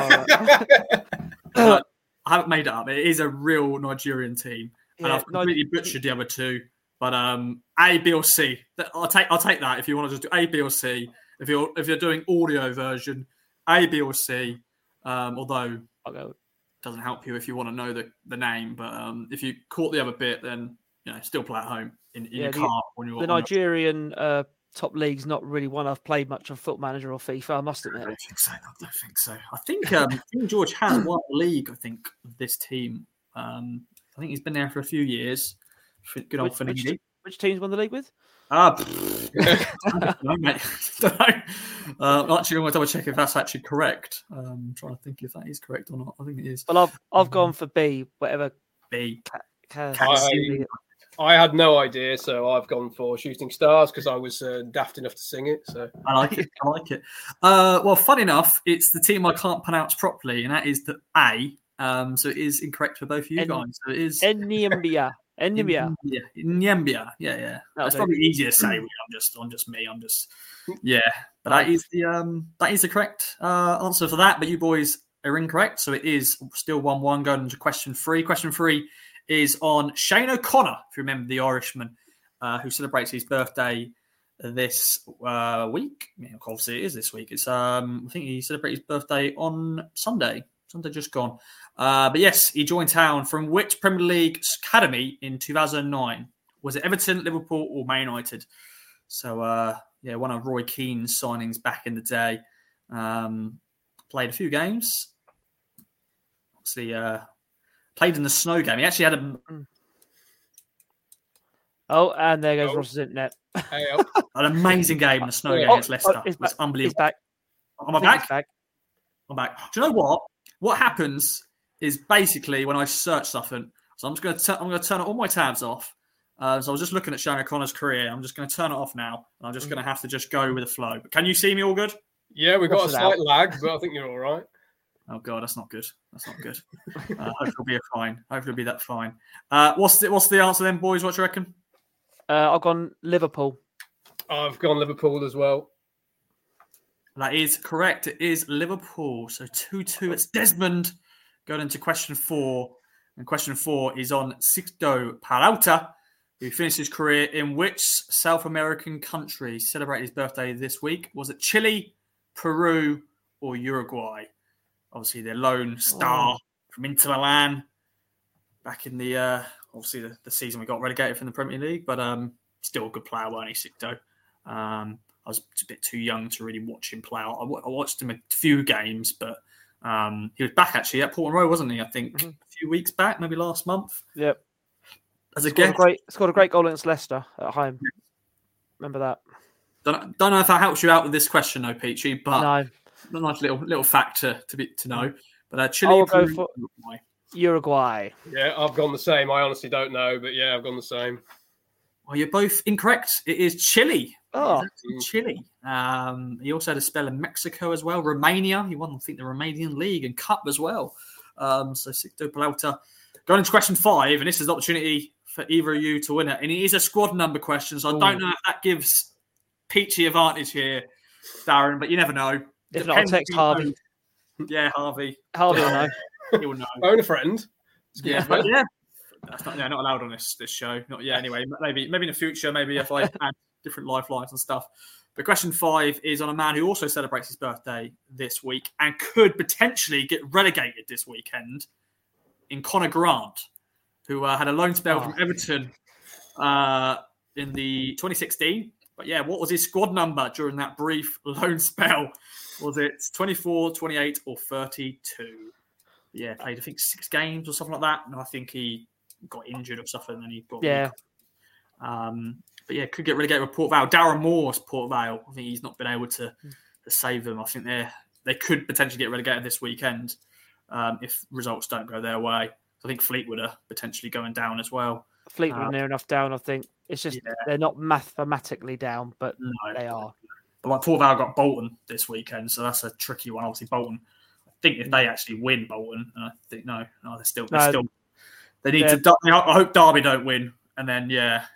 I haven't made it up. It is a real Nigerian team. And I've completely butchered the other two. But A, B, or C. I'll take that if you want to just do A, B, or C. If you're doing audio version, A, B, or C. Although it doesn't help you if you want to know the name. But if you caught the other bit, then still play at home in your car when you're. The Nigerian top league's not really one I've played much on Foot Manager or FIFA. I must admit. I don't think so. I think King George has won the league. I think of this team. I think he's been there for a few years. Good old Finidi. Which team's won the league with? I don't know, mate. Actually, I want to double check if that's actually correct. I'm trying to think if that is correct or not. I think it is. Well, I've gone for B, whatever. B. I had no idea, so I've gone for Shooting Stars because I was daft enough to sing it. So I like it. Well, funny enough, it's the team I can't pronounce properly, and that is the A. So it is incorrect for both of you guys. So it is Enyimba. Enyimba. Yeah. That's probably easier to say. I'm just me. But that is the correct answer for that. But you boys are incorrect. So it is still 1-1 going into question 3. Question 3 is on Shane O'Connor, if you remember the Irishman, who celebrates his birthday this week. Yeah, obviously, it is this week. It's I think he celebrated his birthday on Sunday just gone. But yes, he joined Town from which Premier League academy in 2009? Was it Everton, Liverpool, or Man United? So, one of Roy Keane's signings back in the day. Played a few games. Obviously, Played in the snow game. He actually had a... Oh, and there goes Ross's internet. Hey, an amazing game in the snow game against Leicester. It's It's unbelievable. He's back. Am I back? I'm back. Do you know what? What happens is basically when I search something, so I'm going to turn all my tabs off. So I was just looking at Shane O'Connor's career. I'm just going to turn it off now, and I'm just going to have to just go with the flow. But can you see me all good? Yeah, we've got a slight lag, but I think you're all right. Oh God, that's not good. That's not good. Hopefully it'll be fine. Hopefully it'll be that fine. What's the answer then, boys? What do you reckon? I've gone Liverpool. I've gone Liverpool as well. That is correct. It is Liverpool. So 2-2. It's Desmond going into question 4. And question 4 is on Sixto Peralta, who finished his career in which South American country celebrated his birthday this week? Was it Chile, Peru, or Uruguay? Obviously, their lone star from Inter Milan back in the obviously the season we got relegated from the Premier League, but still a good player, weren't he, Sixto? I was a bit too young to really watch him play. I watched him a few games, but he was back actually at Portman Road, wasn't he? I think a few weeks back, maybe last month. Yep. As a scored a great goal against Leicester at home. Remember that? Don't know if that helps you out with this question, though, Peachy, but no. a nice little factor to know. But Chile, I will go for Uruguay. Yeah, I've gone the same. I honestly don't know, but yeah, I've gone the same. Well, you're both incorrect. It is Chile. Oh, Chile. He also had a spell in Mexico as well. Romania. He won, I think, the Romanian League and Cup as well. So Sixto Peralta. Going into question 5, and this is an opportunity for either of you to win it. And it is a squad number question, so I don't know if that gives Peachy advantage here, Darren, but you never know. If not, I'll text Harvey. Yeah, Harvey. Harvey will know. He will know. Phone a friend. Yeah, but yeah. That's not allowed on this show. Not yet, anyway. Maybe in the future, maybe if I add different lifelines and stuff. But question 5 is on a man who also celebrates his birthday this week and could potentially get relegated this weekend in Conor Grant, who had a loan spell from Everton in the 2016. But yeah, what was his squad number during that brief loan spell? Was it 24, 28, or 32? Yeah, played, I think, 6 games or something like that. And I think he got injured or something, and then he got but yeah, could get relegated with Port Vale. Darren Moore's Port Vale. I think he's not been able to save them. I think they could potentially get relegated this weekend if results don't go their way. I think Fleetwood are potentially going down as well. Fleetwood are near enough down, I think. It's just they're not mathematically down, but they are. But like Port Vale got Bolton this weekend, so that's a tricky one. Obviously, Bolton. I think if they actually win Bolton, I think they're still. They need to. I hope Derby don't win, and then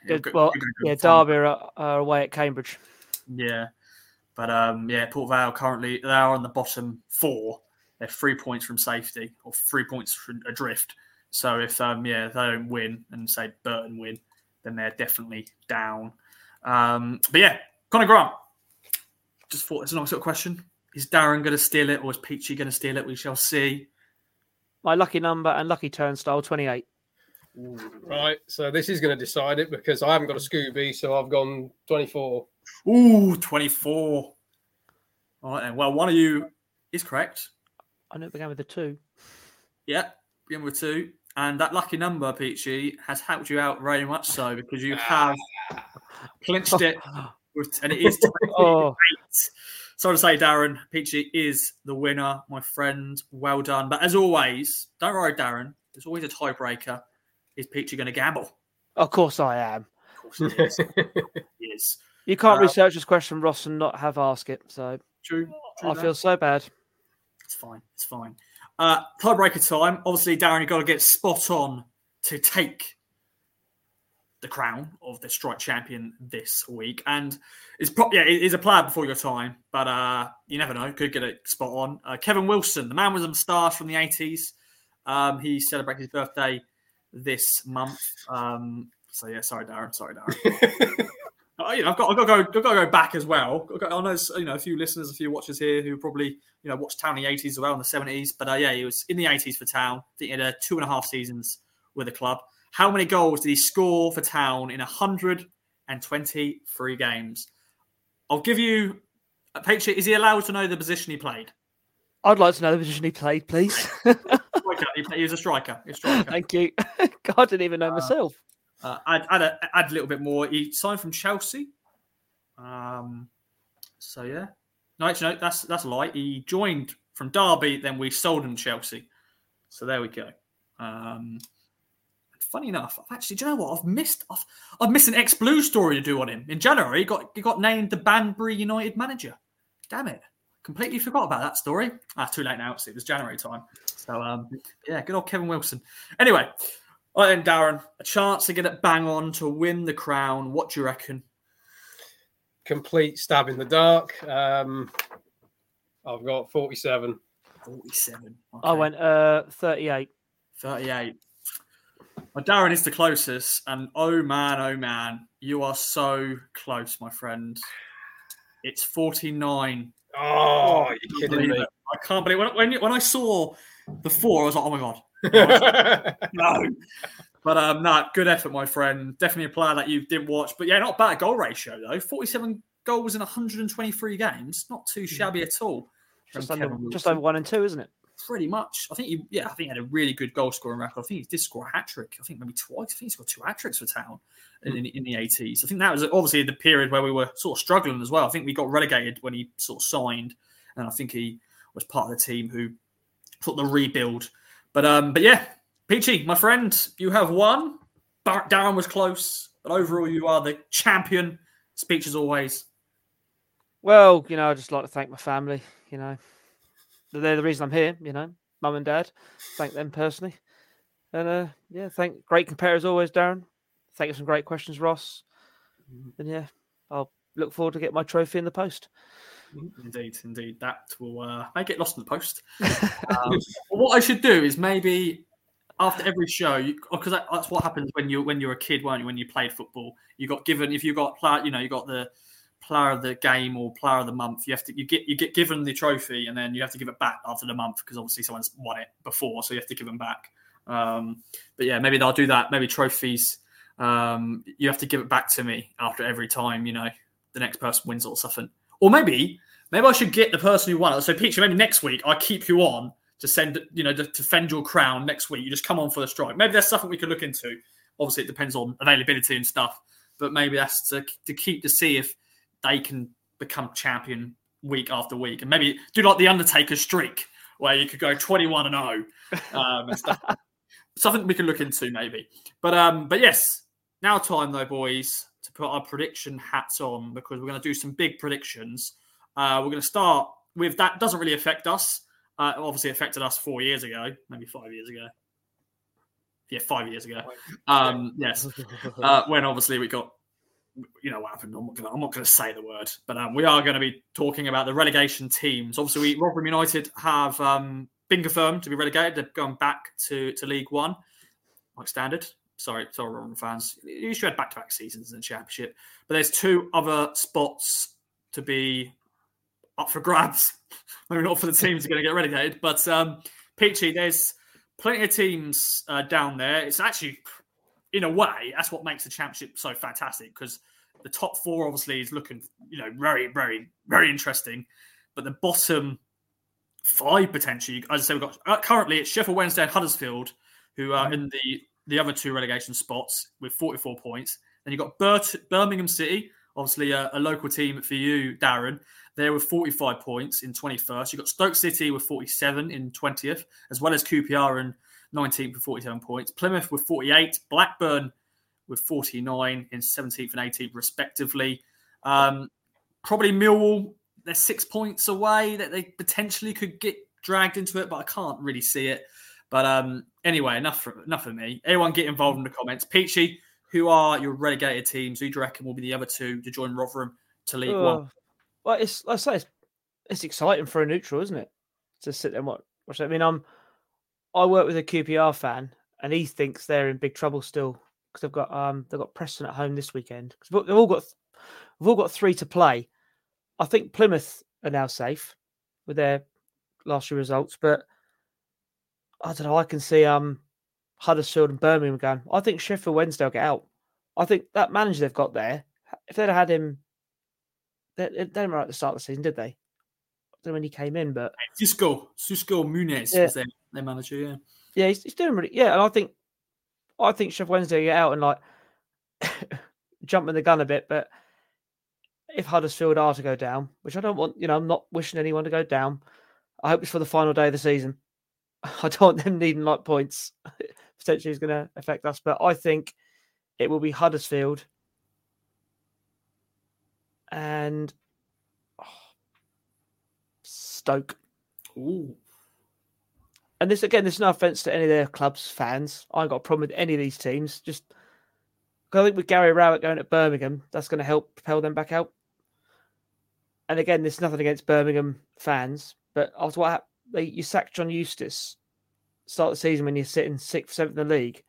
Derby are away at Cambridge. Yeah, but Port Vale currently they are on the bottom 4. They're 3 points from safety or 3 points from adrift. So if they don't win and say Burton win, then they're definitely down. But yeah, Conor Grant. Just thought it's a nice little question. Is Darren going to steal it or is Peachy going to steal it? We shall see. My lucky number and lucky turnstile, 28. Right, so this is going to decide it because I haven't got a Scooby, so I've gone 24. Ooh, 24. All right, then. Well, one of you is correct. I know it began with a 2. Yeah, began with 2. And that lucky number, Peachy, has helped you out very much so because you have clinched it. And it is 28. Sorry to say, Darren, Peachy is the winner, my friend. Well done. But as always, don't worry, Darren. There's always a tiebreaker. Is Peachy going to gamble? Of course I am. Of course he is. He is. You can't research this question, Ross, and not have asked it. So true I feel so bad. It's fine. It's fine. Tiebreaker time. Obviously, Darren, you've got to get spot on to take the crown of the Strike Champion this week. And it is a player before your time, but you never know. Could get it spot on. Kevin Wilson, the man with some stars from the 80s. He celebrated his birthday this month. Sorry, Darren. I've got to go back as well. I know a few listeners, a few watchers here who probably watched Town in the 80s as well in the 70s. But he was in the 80s for Town. I think he had 2.5 seasons with the club. How many goals did he score for Town in 123 games? I'll give you a picture. Is he allowed to know the position he played? I'd like to know the position he played, please. He was a striker. Thank you. God, I didn't even know myself. Add a little bit more. He signed from Chelsea. So yeah, no, actually, no, that's a lie. He joined from Derby, then we sold him to Chelsea. So there we go. Funny enough, do you know what? I've missed an ex-Blue story to do on him. In January, he got named the Banbury United manager. Damn it. Completely forgot about that story. Too late now. It was January time. So, yeah, good old Kevin Wilson. Anyway, all right then, Darren, a chance to get it bang on to win the crown. What do you reckon? Complete stab in the dark. I've got 47. 47. Okay. I went 38. 38. Well, Darren is the closest, and oh man, you are so close, my friend. It's 49. Oh, you're kidding me. I can't believe it. When I saw the 4, I was like, oh my God. No. But no, good effort, my friend. Definitely a player that you didn't watch. But yeah, not bad goal ratio, though. 47 goals in 123 games. Not too shabby at all. Just over 1 and 2, isn't it? Pretty much. I think he had a really good goal scoring record. I think he did score a hat trick. I think maybe twice. I think he scored 2 hat tricks for Town in the 80s. I think that was obviously the period where we were sort of struggling as well. I think we got relegated when he sort of signed, and I think he was part of the team who sort of the rebuild. But yeah, Peachy, my friend, you have won. Darren was close, but overall you are the champion. Speech as always. Well, I'd just like to thank my family, They're the reason I'm here, Mum and Dad. Thank them personally. And thank great compare as always, Darren. Thank you for some great questions, Ross. And yeah, I'll look forward to get my trophy in the post. Indeed. That will may get lost in the post. What I should do is maybe after every show, because that's what happens when you're a kid, weren't you? When you played football, you got given you got the player of the game or player of the month. You get given the trophy, and then you have to give it back after the month because obviously someone's won it before, so you have to give them back. But yeah, maybe they'll do that. Maybe trophies. You have to give it back to me after every time. The next person wins or something. Or maybe I should get the person who won it. So, Peachy, maybe next week I keep you on to send, to defend your crown next week. You just come on for the strike. Maybe that's something we could look into. Obviously, it depends on availability and stuff. But maybe that's to see if they can become champion week after week. And maybe do like the Undertaker streak, where you could go 21-0 and stuff. Something we can look into, maybe. But yes, now time, though, boys, to put our prediction hats on, because we're going to do some big predictions. We're going to start with that. Doesn't really affect us. Obviously affected us 4 years ago, maybe 5 years ago. Yeah, 5 years ago. Yes. When obviously we got, what happened. I'm not going to say the word, but we are going to be talking about the relegation teams. Obviously, Rotherham United have been confirmed to be relegated. They're going back to League One, like standard. Sorry, Rotherham fans. You used to have back-to-back seasons in the Championship, but there's 2 other spots to be up for grabs. Maybe not for the teams who are going to get relegated, but Peachy, there's plenty of teams down there. It's actually, in a way, that's what makes the Championship so fantastic, because the top 4 obviously is looking, very, very, very interesting, but the bottom 5 potentially, as I say, we've got currently it's Sheffield Wednesday and Huddersfield, who are in the other 2 relegation spots with 44 points. Then you've got Birmingham City, obviously a local team for you, Darren. They're with 45 points in 21st. You've got Stoke City with 47 in 20th, as well as QPR in 19th with 47 points. Plymouth with 48. Blackburn with 49 in 17th and 18th, respectively. Probably Millwall, they're 6 points away that they potentially could get dragged into it, but I can't really see it. But anyway, enough of me. Everyone get involved in the comments. Peachy, who are your relegated teams? Who do you reckon will be the other 2 to join Rotherham to League One? Well, it's exciting for a neutral, isn't it? To sit there and watch it. I mean, I work with a QPR fan, and he thinks they're in big trouble still because they've got Preston at home this weekend. We've all got 3 to play. I think Plymouth are now safe with their last 2 results, but I don't know. I can see Huddersfield and Birmingham going. I think Sheffield Wednesday will get out. I think that manager they've got there, if they'd had him, they didn't right at the start of the season, did they? I don't know when he came in, but Xisco Muniz was their manager, yeah. Yeah, he's doing really. Yeah, and I think Sheffield Wednesday get out and like jumping the gun a bit, but if Huddersfield are to go down, which I don't want, I'm not wishing anyone to go down. I hope it's for the final day of the season. I don't want them needing like points. Potentially is going to affect us, but I think it will be Huddersfield and Stoke. Ooh. And this is no offense to any of their clubs' fans. I ain't got a problem with any of these teams. Just I think with Gary Rowett going to Birmingham, that's going to help propel them back out. And again, there's nothing against Birmingham fans, but after what happened, you sacked John Eustace start of the season when you're sitting 6th, 7th in the league.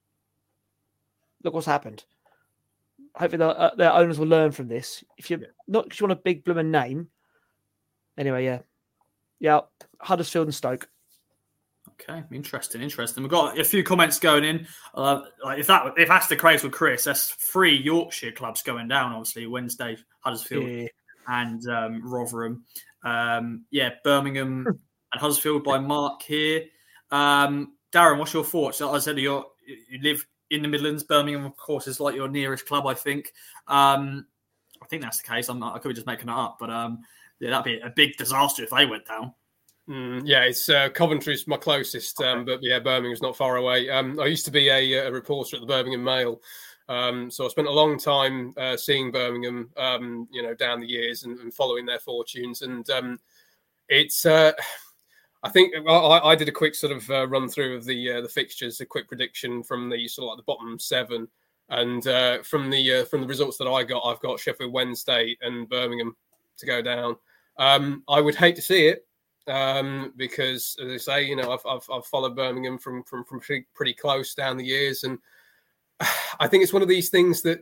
Look what's happened. Hopefully their owners will learn from this. If you're not because you want a big blooming name. Anyway, yeah, Huddersfield and Stoke. Okay, interesting. We've got a few comments going in. If that's the case with Chris, that's 3 Yorkshire clubs going down. Obviously, Wednesday, Huddersfield and Rotherham. Birmingham and Huddersfield by Mark here. Darren, what's your thoughts? As I said, you live in the Midlands. Birmingham, of course, is like your nearest club, I think. I think that's the case. I could be just making it up, but that'd be a big disaster if they went down. It's Coventry's my closest, but Birmingham's not far away. I used to be a reporter at the Birmingham Mail, so I spent a long time seeing Birmingham, down the years and following their fortunes. And it's, I think I did a quick sort of run through of the fixtures, a quick prediction from the sort of like the bottom 7, and from the results that I've got Sheffield Wednesday and Birmingham to go down. I would hate to see it. Because, as I say, I've followed Birmingham from pretty close down the years, and I think it's one of these things that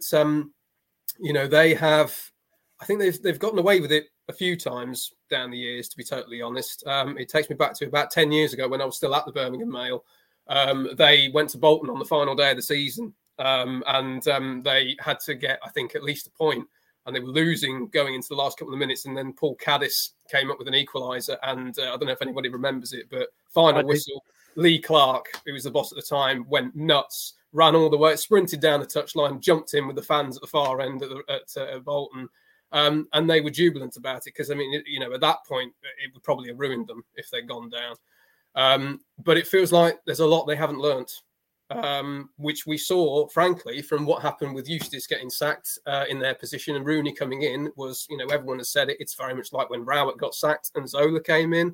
they have. I think they've gotten away with it a few times down the years. To be totally honest, it takes me back to about 10 years ago when I was still at the Birmingham Mail. They went to Bolton on the final day of the season, and they had to get, I think, at least a point. And they were losing going into the last couple of minutes. And then Paul Caddis came up with an equaliser. And I don't know if anybody remembers it, but final whistle, Lee Clark, who was the boss at the time, went nuts, ran all the way, sprinted down the touchline, jumped in with the fans at the far end at Bolton. And they were jubilant about it because, I mean, at that point, it would probably have ruined them if they'd gone down. But it feels like there's a lot they haven't learnt. Which we saw, frankly, from what happened with Eustace getting sacked in their position and Rooney coming in was, everyone has said it. It's very much like when Rowett got sacked and Zola came in.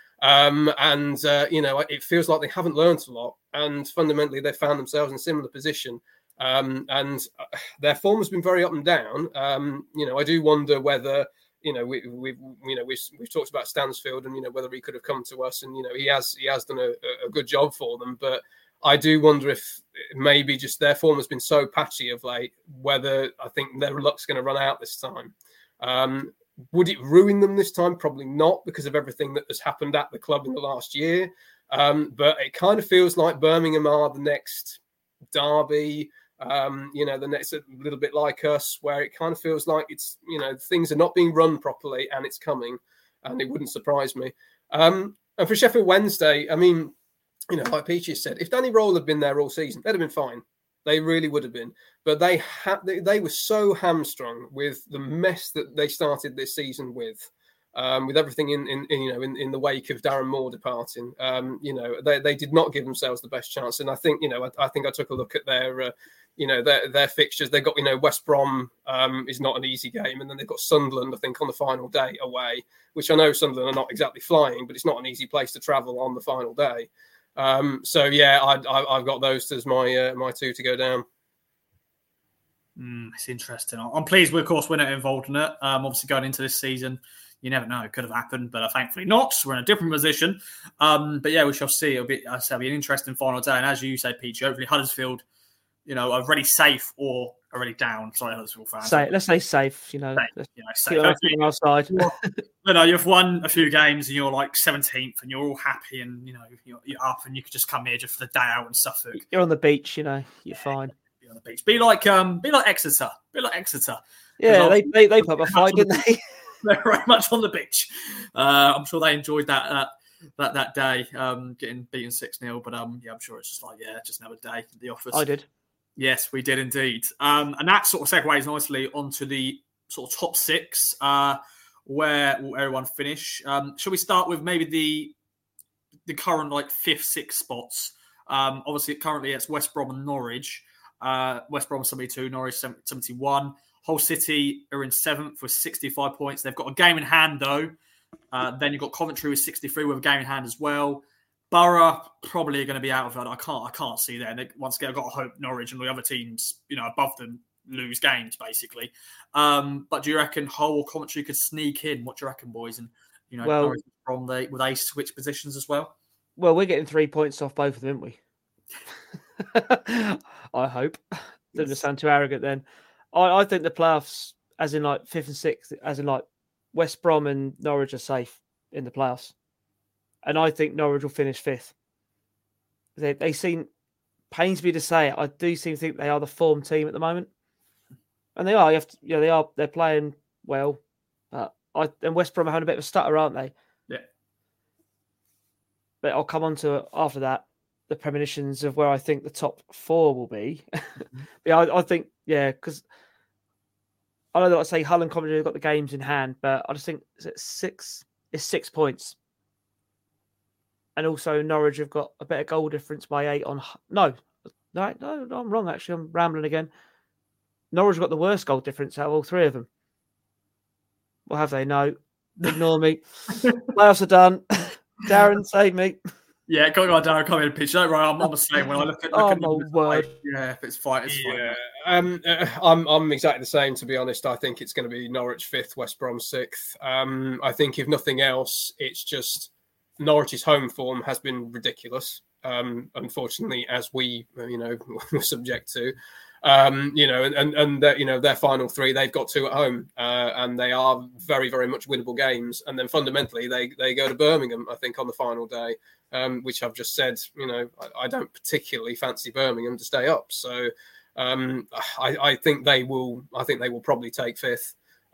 It feels like they haven't learnt a lot. And fundamentally, they found themselves in a similar position. And their form has been very up and down. I do wonder whether, we've talked about Stansfield and, whether he could have come to us and, he has done a good job for them. But I do wonder if maybe just their form has been so patchy of late, whether I think their luck's going to run out this time. Would it ruin them this time? Probably not, because of everything that has happened at the club in the last year. But it kind of feels like Birmingham are the next Derby, the next a little bit like us, where it kind of feels like it's, things are not being run properly and it's coming, and it wouldn't surprise me. And for Sheffield Wednesday, I mean, like Peachy said, if Danny Rowell had been there all season, they'd have been fine. They really would have been. But they were so hamstrung with the mess that they started this season with everything in the wake of Darren Moore departing. They did not give themselves the best chance. And I think, I took a look at their fixtures. They got, West Brom is not an easy game, and then they've got Sunderland, I think, on the final day away, which I know Sunderland are not exactly flying, but it's not an easy place to travel on the final day. I've got those as my 2 to go down. It's interesting. I'm pleased, of course, we're not involved in it. Obviously, going into this season, you never know; it could have happened, but thankfully not. We're in a different position. We shall see. It'll be an interesting final day. And as you say, Peach, hopefully Huddersfield, are already safe or already down. Sorry, Huddersfield fans. Let's say safe. Safe. Safe. On our side. You've won a few games and you're like 17th and you're all happy and you're up and you could just come here just for the day out in Suffolk. You're on the beach, you're fine. Be on the beach. Be like Exeter. Yeah, they put up a fight, didn't they? They're very much on the beach. I'm sure they enjoyed that that day, getting beaten 6-0. But I'm sure it's just another day at the office. I did. Yes, we did indeed. And that sort of segues nicely onto the sort of top 6, where will everyone finish? Shall we start with maybe the current 5th, 6th spots? Obviously, currently it's West Brom and Norwich. West Brom 72, Norwich 71. Hull City are in 7th with 65 points. They've got a game in hand, though. Then you've got Coventry with 63 with a game in hand as well. Borough probably going to be out of it. I can't see that. And once again, I've got to hope Norwich and the other teams, above them lose games, basically. But do you reckon Hull or Coventry could sneak in? What do you reckon, boys? And, Norwich from will they switch positions as well? Well, we're getting 3 points off both of them, aren't we? I hope. Doesn't sound too arrogant then. I think the playoffs, as in 5th and 6th, as in West Brom and Norwich are safe in the playoffs. And I think Norwich will finish 5th. They seem, pains me to say it, I do seem to think they are the form team at the moment. And they are. They're playing well. And West Brom are having a bit of a stutter, aren't they? Yeah. But I'll come on to it after that, the premonitions of where I think the top 4 will be. I think, because I know that I say Hull and Coventry have got the games in hand, but I just think it's 6 points. And also Norwich have got a better goal difference by 8 on... No, I'm wrong, actually. I'm rambling again. Norwich have got the worst goal difference out of all 3 of them. What have they? No. Ignore me. Playoffs are done. Darren, save me. Yeah, go on, Darren, come in and pitch. Don't worry, I'm the same when I look at word. If it's fine, it's fine. I'm exactly the same, to be honest. I think it's going to be Norwich 5th, West Brom 6th. I think if nothing else, it's just Norwich's home form has been ridiculous. Unfortunately, as we were subject to. Their final 3, they've got 2 at home, and they are very, very much winnable games. And then fundamentally, they go to Birmingham, I think, on the final day, which I've just said. I don't particularly fancy Birmingham to stay up, so I think they will. I think they will probably take 5th,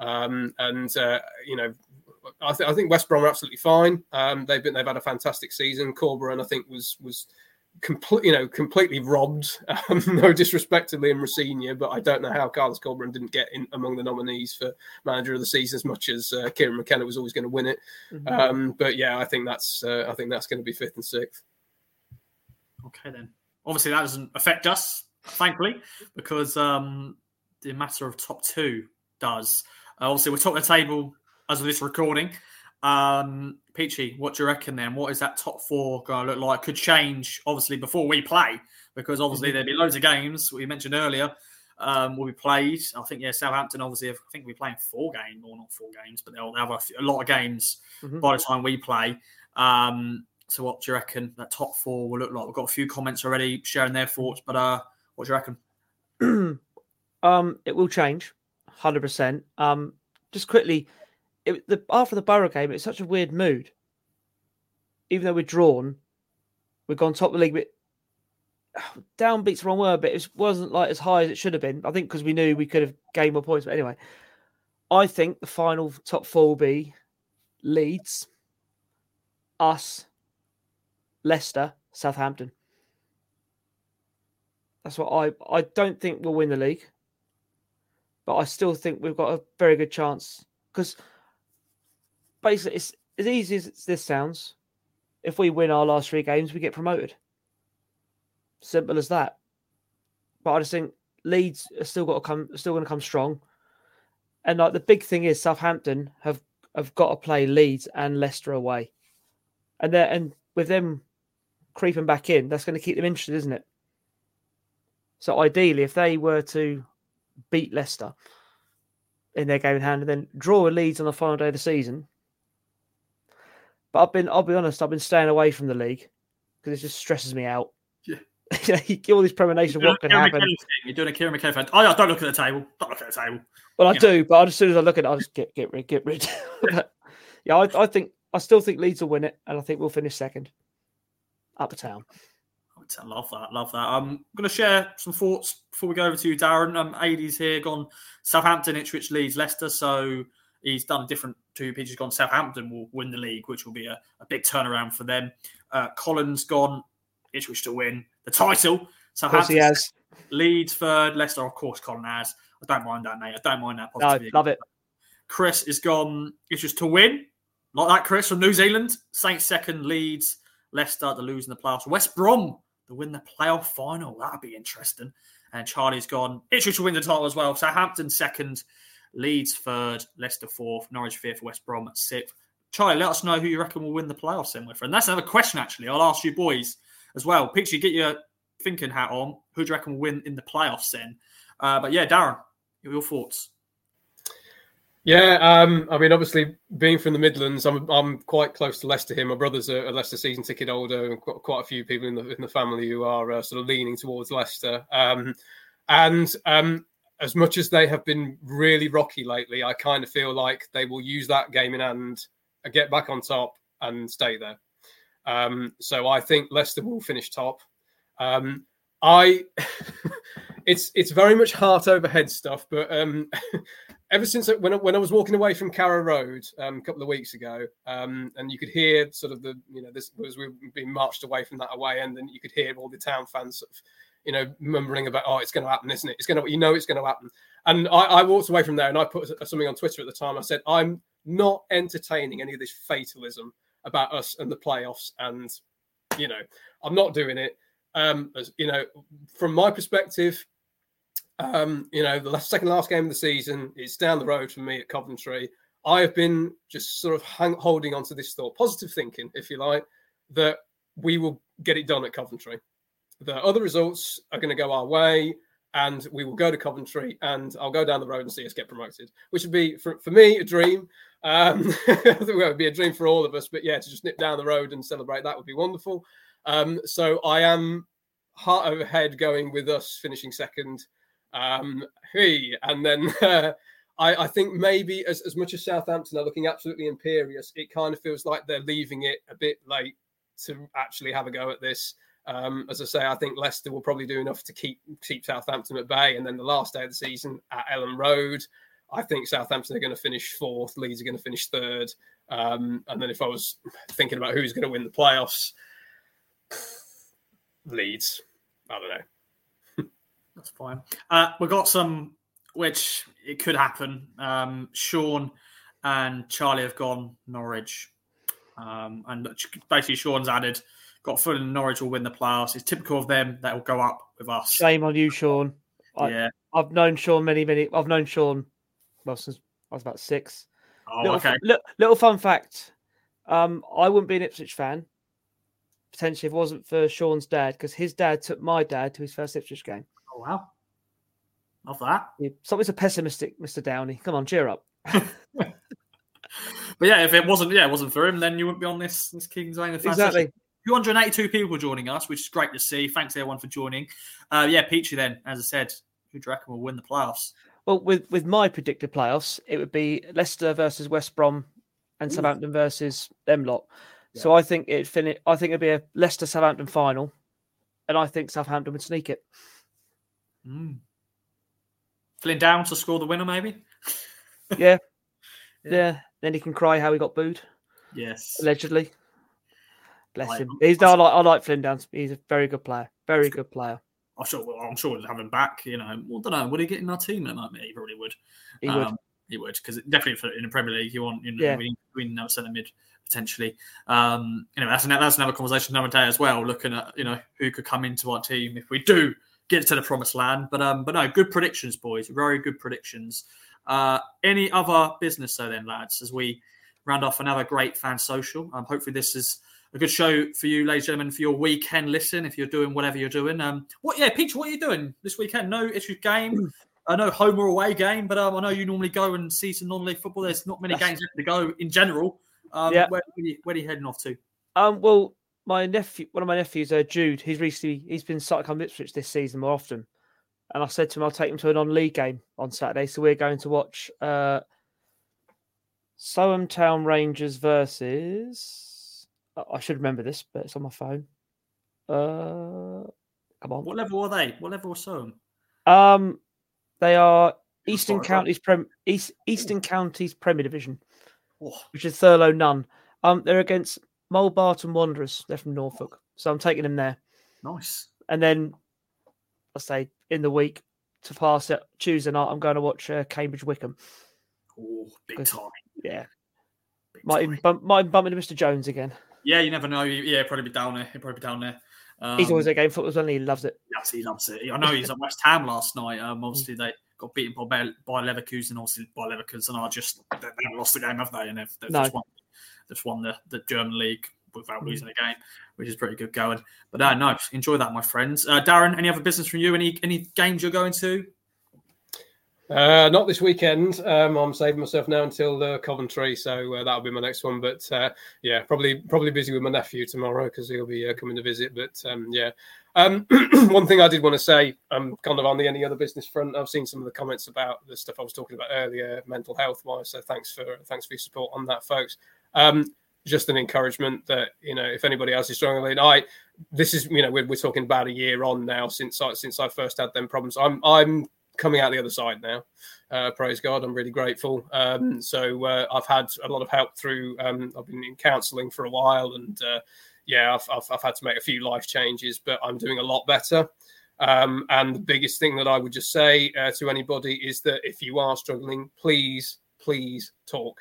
I think West Brom are absolutely fine. They've had a fantastic season. Corberan, I think, was completely robbed. No disrespect to Liam Rosenior, but I don't know how Carlos Corberan didn't get in among the nominees for Manager of the Season as much as Kieran McKenna was always going to win it. Mm-hmm. But yeah, I think that's going to be 5th and 6th. Okay, then. Obviously, that doesn't affect us, thankfully, because the matter of top 2 does. Obviously, we're top of the table as of this recording. Peachy, what do you reckon then? What is that top 4 going to look like? Could change, obviously, before we play, because obviously there'll be loads of games we mentioned earlier will be played. I think, Southampton, obviously, I think we're playing 4 games, or not 4 games, but they'll have a lot of games by the time we play. So what do you reckon that top 4 will look like? We've got a few comments already sharing their thoughts, but what do you reckon? It will change, 100%. Just quickly, after the Borough game, it's such a weird mood. Even though we're drawn, we've gone top of the league, but downbeat's the wrong word, but it wasn't as high as it should have been. I think because we knew we could have gained more points. But anyway, I think the final top 4 will be Leeds, us, Leicester, Southampton. That's what I don't think we'll win the league, but I still think we've got a very good chance because basically it's as easy as this sounds. If we win our last 3 games, we get promoted. Simple as that. But I just think Leeds are still going to come strong. And the big thing is Southampton have got to play Leeds and Leicester away. And with them creeping back in, that's going to keep them interested, isn't it? So ideally, if they were to beat Leicester in their game in hand and then draw a Leeds on the final day of the season. But I'll be honest, I've been staying away from the league because it just stresses me out. Yeah. You get all this premonition of what can happen. You're doing a Kieran McKenna fan. Oh, yeah, don't look at the table. Don't look at the table. Well, I do, but as soon as I look at it, I'll just get rid. Yeah, I still think Leeds will win it, and I think we'll finish second. Up the town. I love that. I'm going to share some thoughts before we go over to you, Darren. AD's here, gone Southampton, Ipswich, Leeds, Leicester. So He's done different to Peachy's gone. Southampton will win the league, which will be a big turnaround for them. Colin's gone. Ipswich to win the title. Southampton has. Leeds third. Leicester, of course, Colin has. I don't mind that, mate. I don't mind that. No, love it. Chris is gone. Ipswich to win. Like that, Chris, from New Zealand. Saints second. Leeds. Leicester to lose in the playoffs. West Brom to win the playoff final. That'd be interesting. And Charlie's gone. Ipswich will win the title as well. Southampton second. Leeds third. Leicester fourth. Norwich fifth. West Brom at sixth. Charlie, let us know who you reckon will win the playoffs then, my friend. That's another question, actually. I'll ask you boys as well. Picture, get your thinking hat on. Who do you reckon will win in the playoffs then? But yeah, Darren, your thoughts? Yeah, I mean, obviously, being from the Midlands, I'm quite close to Leicester here. My brother's a Leicester season ticket holder, and quite a few people in the family who are sort of leaning towards Leicester. And as much as they have been really rocky lately, I kind of feel like they will use that game in hand, get back on top, and stay there. So I think Leicester will finish top. It's very much heart over head stuff, but ever since when I was walking away from Carrow Road a couple of weeks ago, and you could hear sort of this was we were being marched away from that away end, and you could hear all the town fans sort of, mumbling about, oh, it's going to happen, isn't it? It's going to happen. And I walked away from there, and I put something on Twitter at the time. I said, I'm not entertaining any of this fatalism about us and the playoffs, and I'm not doing it. From my perspective, the second last game of the season is down the road from me at Coventry. I have been just sort of holding on to this thought, positive thinking, if you like, that we will get it done at Coventry. The other results are going to go our way, and we will go to Coventry, and I'll go down the road and see us get promoted, which would be, for me, a dream. I think it would be a dream for all of us, but yeah, to just nip down the road and celebrate, that would be wonderful. So I am heart over head going with us finishing second. And then I think maybe as much as Southampton are looking absolutely imperious, it kind of feels like they're leaving it a bit late to actually have a go at this. As I say, I think Leicester will probably do enough to keep Southampton at bay. And then the last day of the season at Ellen Road, I think Southampton are going to finish fourth, Leeds are going to finish third. And then if I was thinking about who's going to win the playoffs, Leeds. I don't know. That's fine. We've got some, which it could happen. Sean and Charlie have gone Norwich. And basically Sean's added, got Fulham and Norwich will win the playoffs. It's typical of them that will go up with us. Shame on you, Sean. I've known Sean I've known Sean since I was about 6. Oh, okay. Little fun fact. I wouldn't be an Ipswich fan, potentially, if it wasn't for Sean's dad, because his dad took my dad to his first Ipswich game. Oh, wow. Love that. Yeah, something so pessimistic, Mr. Downey. Come on, cheer up. But yeah, if it wasn't for him, then you wouldn't be on this Kings of England. Exactly. 282 people joining us, which is great to see. Thanks everyone for joining. Peachy then, as I said, who do you reckon will win the playoffs? Well, with my predicted playoffs, it would be Leicester versus West Brom and Southampton versus them lot. Yeah. So I think it'd be a Leicester Southampton final, and I think Southampton would sneak it. Flynn down to score the winner, maybe. Yeah. Then he can cry how he got booed. Yes, allegedly. Bless him. I like Flynn Downs. He's a very good player. Very good player. I'm sure we'll have him back. I don't know. Would he get in our team? He probably would. He would, because definitely in the Premier League, you want we need another centre mid potentially. That's another conversation another day as well. Looking at who could come into our team if we do get to the promised land. But no, good predictions, boys. Very good predictions. Any other business though, then, lads, as we round off another great fan social. Hopefully this is a good show for you, ladies and gentlemen, for your weekend listen, if you're doing whatever you're doing. Peach, what are you doing this weekend? No issue game, no home or away game, but I know you normally go and see some non-league football. There's not many games left to go in general. Where are you heading off to? Well, one of my nephews, Jude, he's been starting to come to Ipswich this season more often. And I said to him, I'll take him to a non-league game on Saturday. So we're going to watch Soham Town Rangers versus... I should remember this, but it's on my phone. Come on. What level are they? What level are Soham? They are Eastern Counties Premier Division, Oh, which is Thurlow Nunn. They're against Mulbarton Wanderers. They're from Norfolk, so I'm taking them there. nice. And then I say in the week to pass it Tuesday night, I'm going to watch Cambridge Wickham. Oh, big 'Cause- time. Yeah, Big might time. even bump into Mr. Jones again. Yeah, you never know. Yeah, probably be down there. He'll probably be down there. He's always at game football, and he loves it. Yes, he loves it. I know he's at West Ham last night. Obviously, they got beaten by Leverkusen. Obviously, by Leverkusen are just they haven't lost the game, have they? And they've No. just won the German league without losing a game, which is pretty good going. But no, enjoy that, my friends. Darren, any other business from you? Any games you're going to? Not this weekend. I'm saving myself now until Coventry, so that'll be my next one. But yeah, probably busy with my nephew tomorrow because he'll be coming to visit. But yeah, one thing I did want to say, kind of on the any other business front, I've seen some of the comments about the stuff I was talking about earlier, mental health wise. So thanks for your support on that, folks. Just an encouragement that, if anybody else is struggling, this is, we're talking about a year on now since I first had them problems. I'm coming out the other side now. Praise God, I'm really grateful. So I've had a lot of help through. I've been in counselling for a while, and yeah, I've had to make a few life changes, but I'm doing a lot better. And the biggest thing that I would just say to anybody is that if you are struggling, please talk.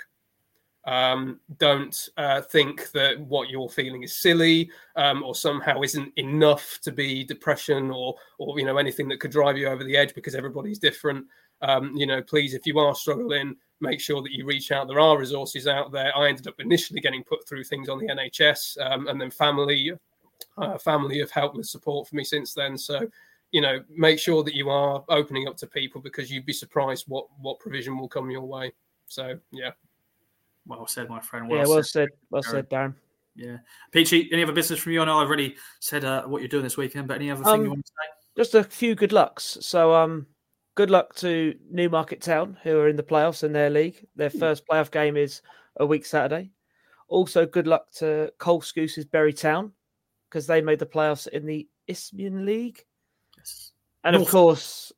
Don't think that what you're feeling is silly or somehow isn't enough to be depression or anything that could drive you over the edge, because everybody's different. Please, if you are struggling, make sure that you reach out. There are resources out there. I ended up initially getting put through things on the NHS, and then family have helped with support for me since then. So make sure that you are opening up to people, because you'd be surprised what provision will come your way. So yeah. Well said, my friend. Well said, Darren. Yeah. Peachy, any other business from you? I know I've already said what you're doing this weekend, but any other thing you want to say? Just a few good lucks. So good luck to Newmarket Town, who are in the playoffs in their league. Their first playoff game is a week Saturday. Also, good luck to Colscoose's Bury Town, because they made the playoffs in the Isthmian League. Yes. And of course,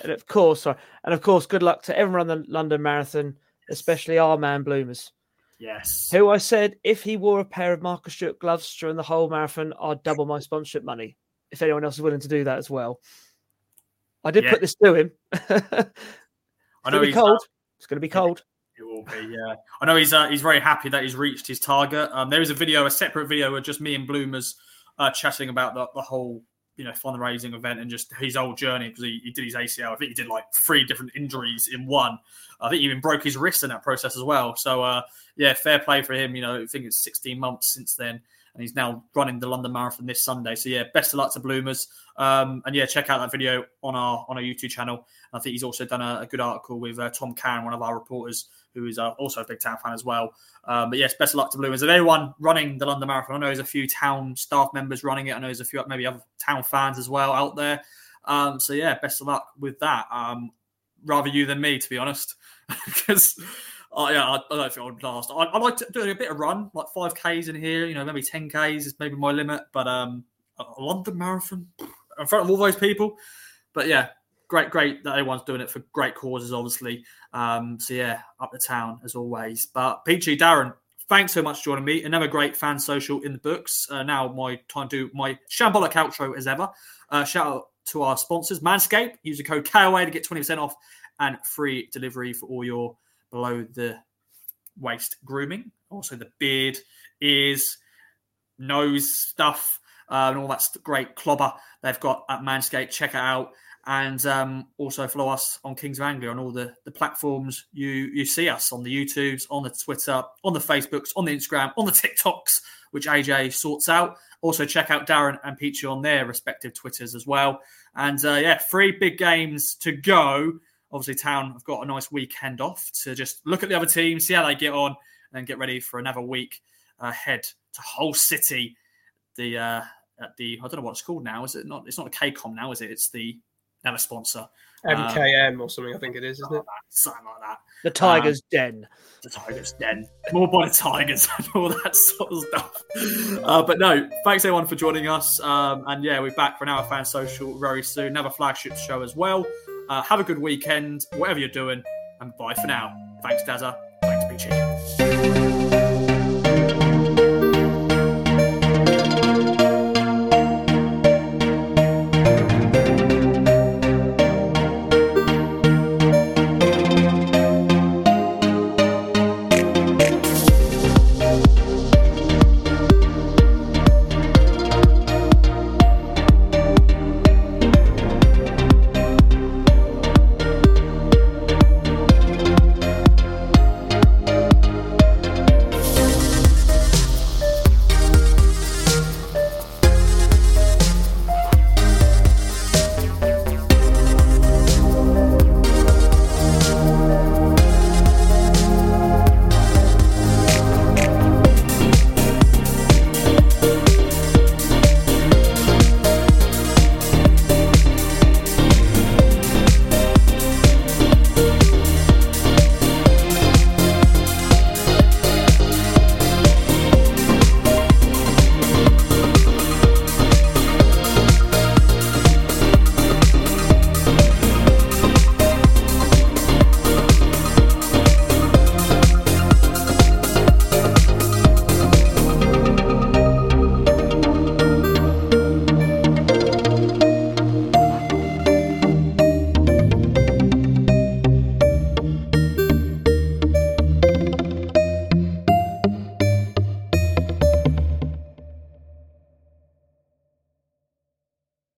good luck to everyone on the London Marathon, especially our man Bloomers. Yes. Who I said, if he wore a pair of Marcus Stewart gloves during the whole marathon, I'd double my sponsorship money. If anyone else is willing to do that as well. I did put this to him. I know he's cold. It's going to be cold. It will be, yeah. I know he's very happy that he's reached his target. There is a separate video with just me and Bloomers chatting about the whole, fundraising event and just his whole journey, because he did his ACL. I think he did like 3 different injuries in one. I think he even broke his wrist in that process as well. So, yeah, fair play for him. I think it's 16 months since then, and he's now running the London Marathon this Sunday. So, yeah, best of luck to Bloomers. And, yeah, check out that video on our YouTube channel. I think he's also done a good article with Tom Karen, one of our reporters, who is also a big Town fan as well. But, yes, best of luck to Bloomers. And anyone running the London Marathon, I know there's a few Town staff members running it. I know there's a few maybe other Town fans as well out there. So, yeah, best of luck with that. Rather you than me, to be honest, because I don't think I would last. I like to do a bit of run, like 5Ks in here, maybe 10Ks is maybe my limit, but a London Marathon in front of all those people. But yeah, great that everyone's doing it for great causes, obviously. So yeah, up the Town as always. But Peachy, Darren, thanks so much for joining me. Another great fan social in the books. Now my time to do my shambolic outro as ever. Shout out to our sponsors, Manscaped. Use the code KOA to get 20% off and free delivery for all your below the waist grooming. Also the beard, ears, nose stuff, and all that great clobber they've got at Manscaped. Check it out. And also follow us on Kings of Anglia on all the platforms you see us on, the YouTubes, on the Twitter, on the Facebooks, on the Instagram, on the TikToks, which AJ sorts out. Also check out Darren and Peachy on their respective Twitters as well. And 3 big games to go. Obviously, Town have got a nice weekend off to just look at the other team, see how they get on, and then get ready for another week ahead to Hull City. I don't know what it's called now. Is it not? It's not a KCOM now, is it? It's another sponsor. MKM or something, I think it is, isn't it? Something like that. The Tiger's Den. The Tiger's Den. More by the Tigers and all that sort of stuff. But no, thanks everyone for joining us. And yeah, we're back for another fan social very soon. Another flagship show as well. Have a good weekend, whatever you're doing, and bye for now. Thanks, Dazza. Thanks, Peachy.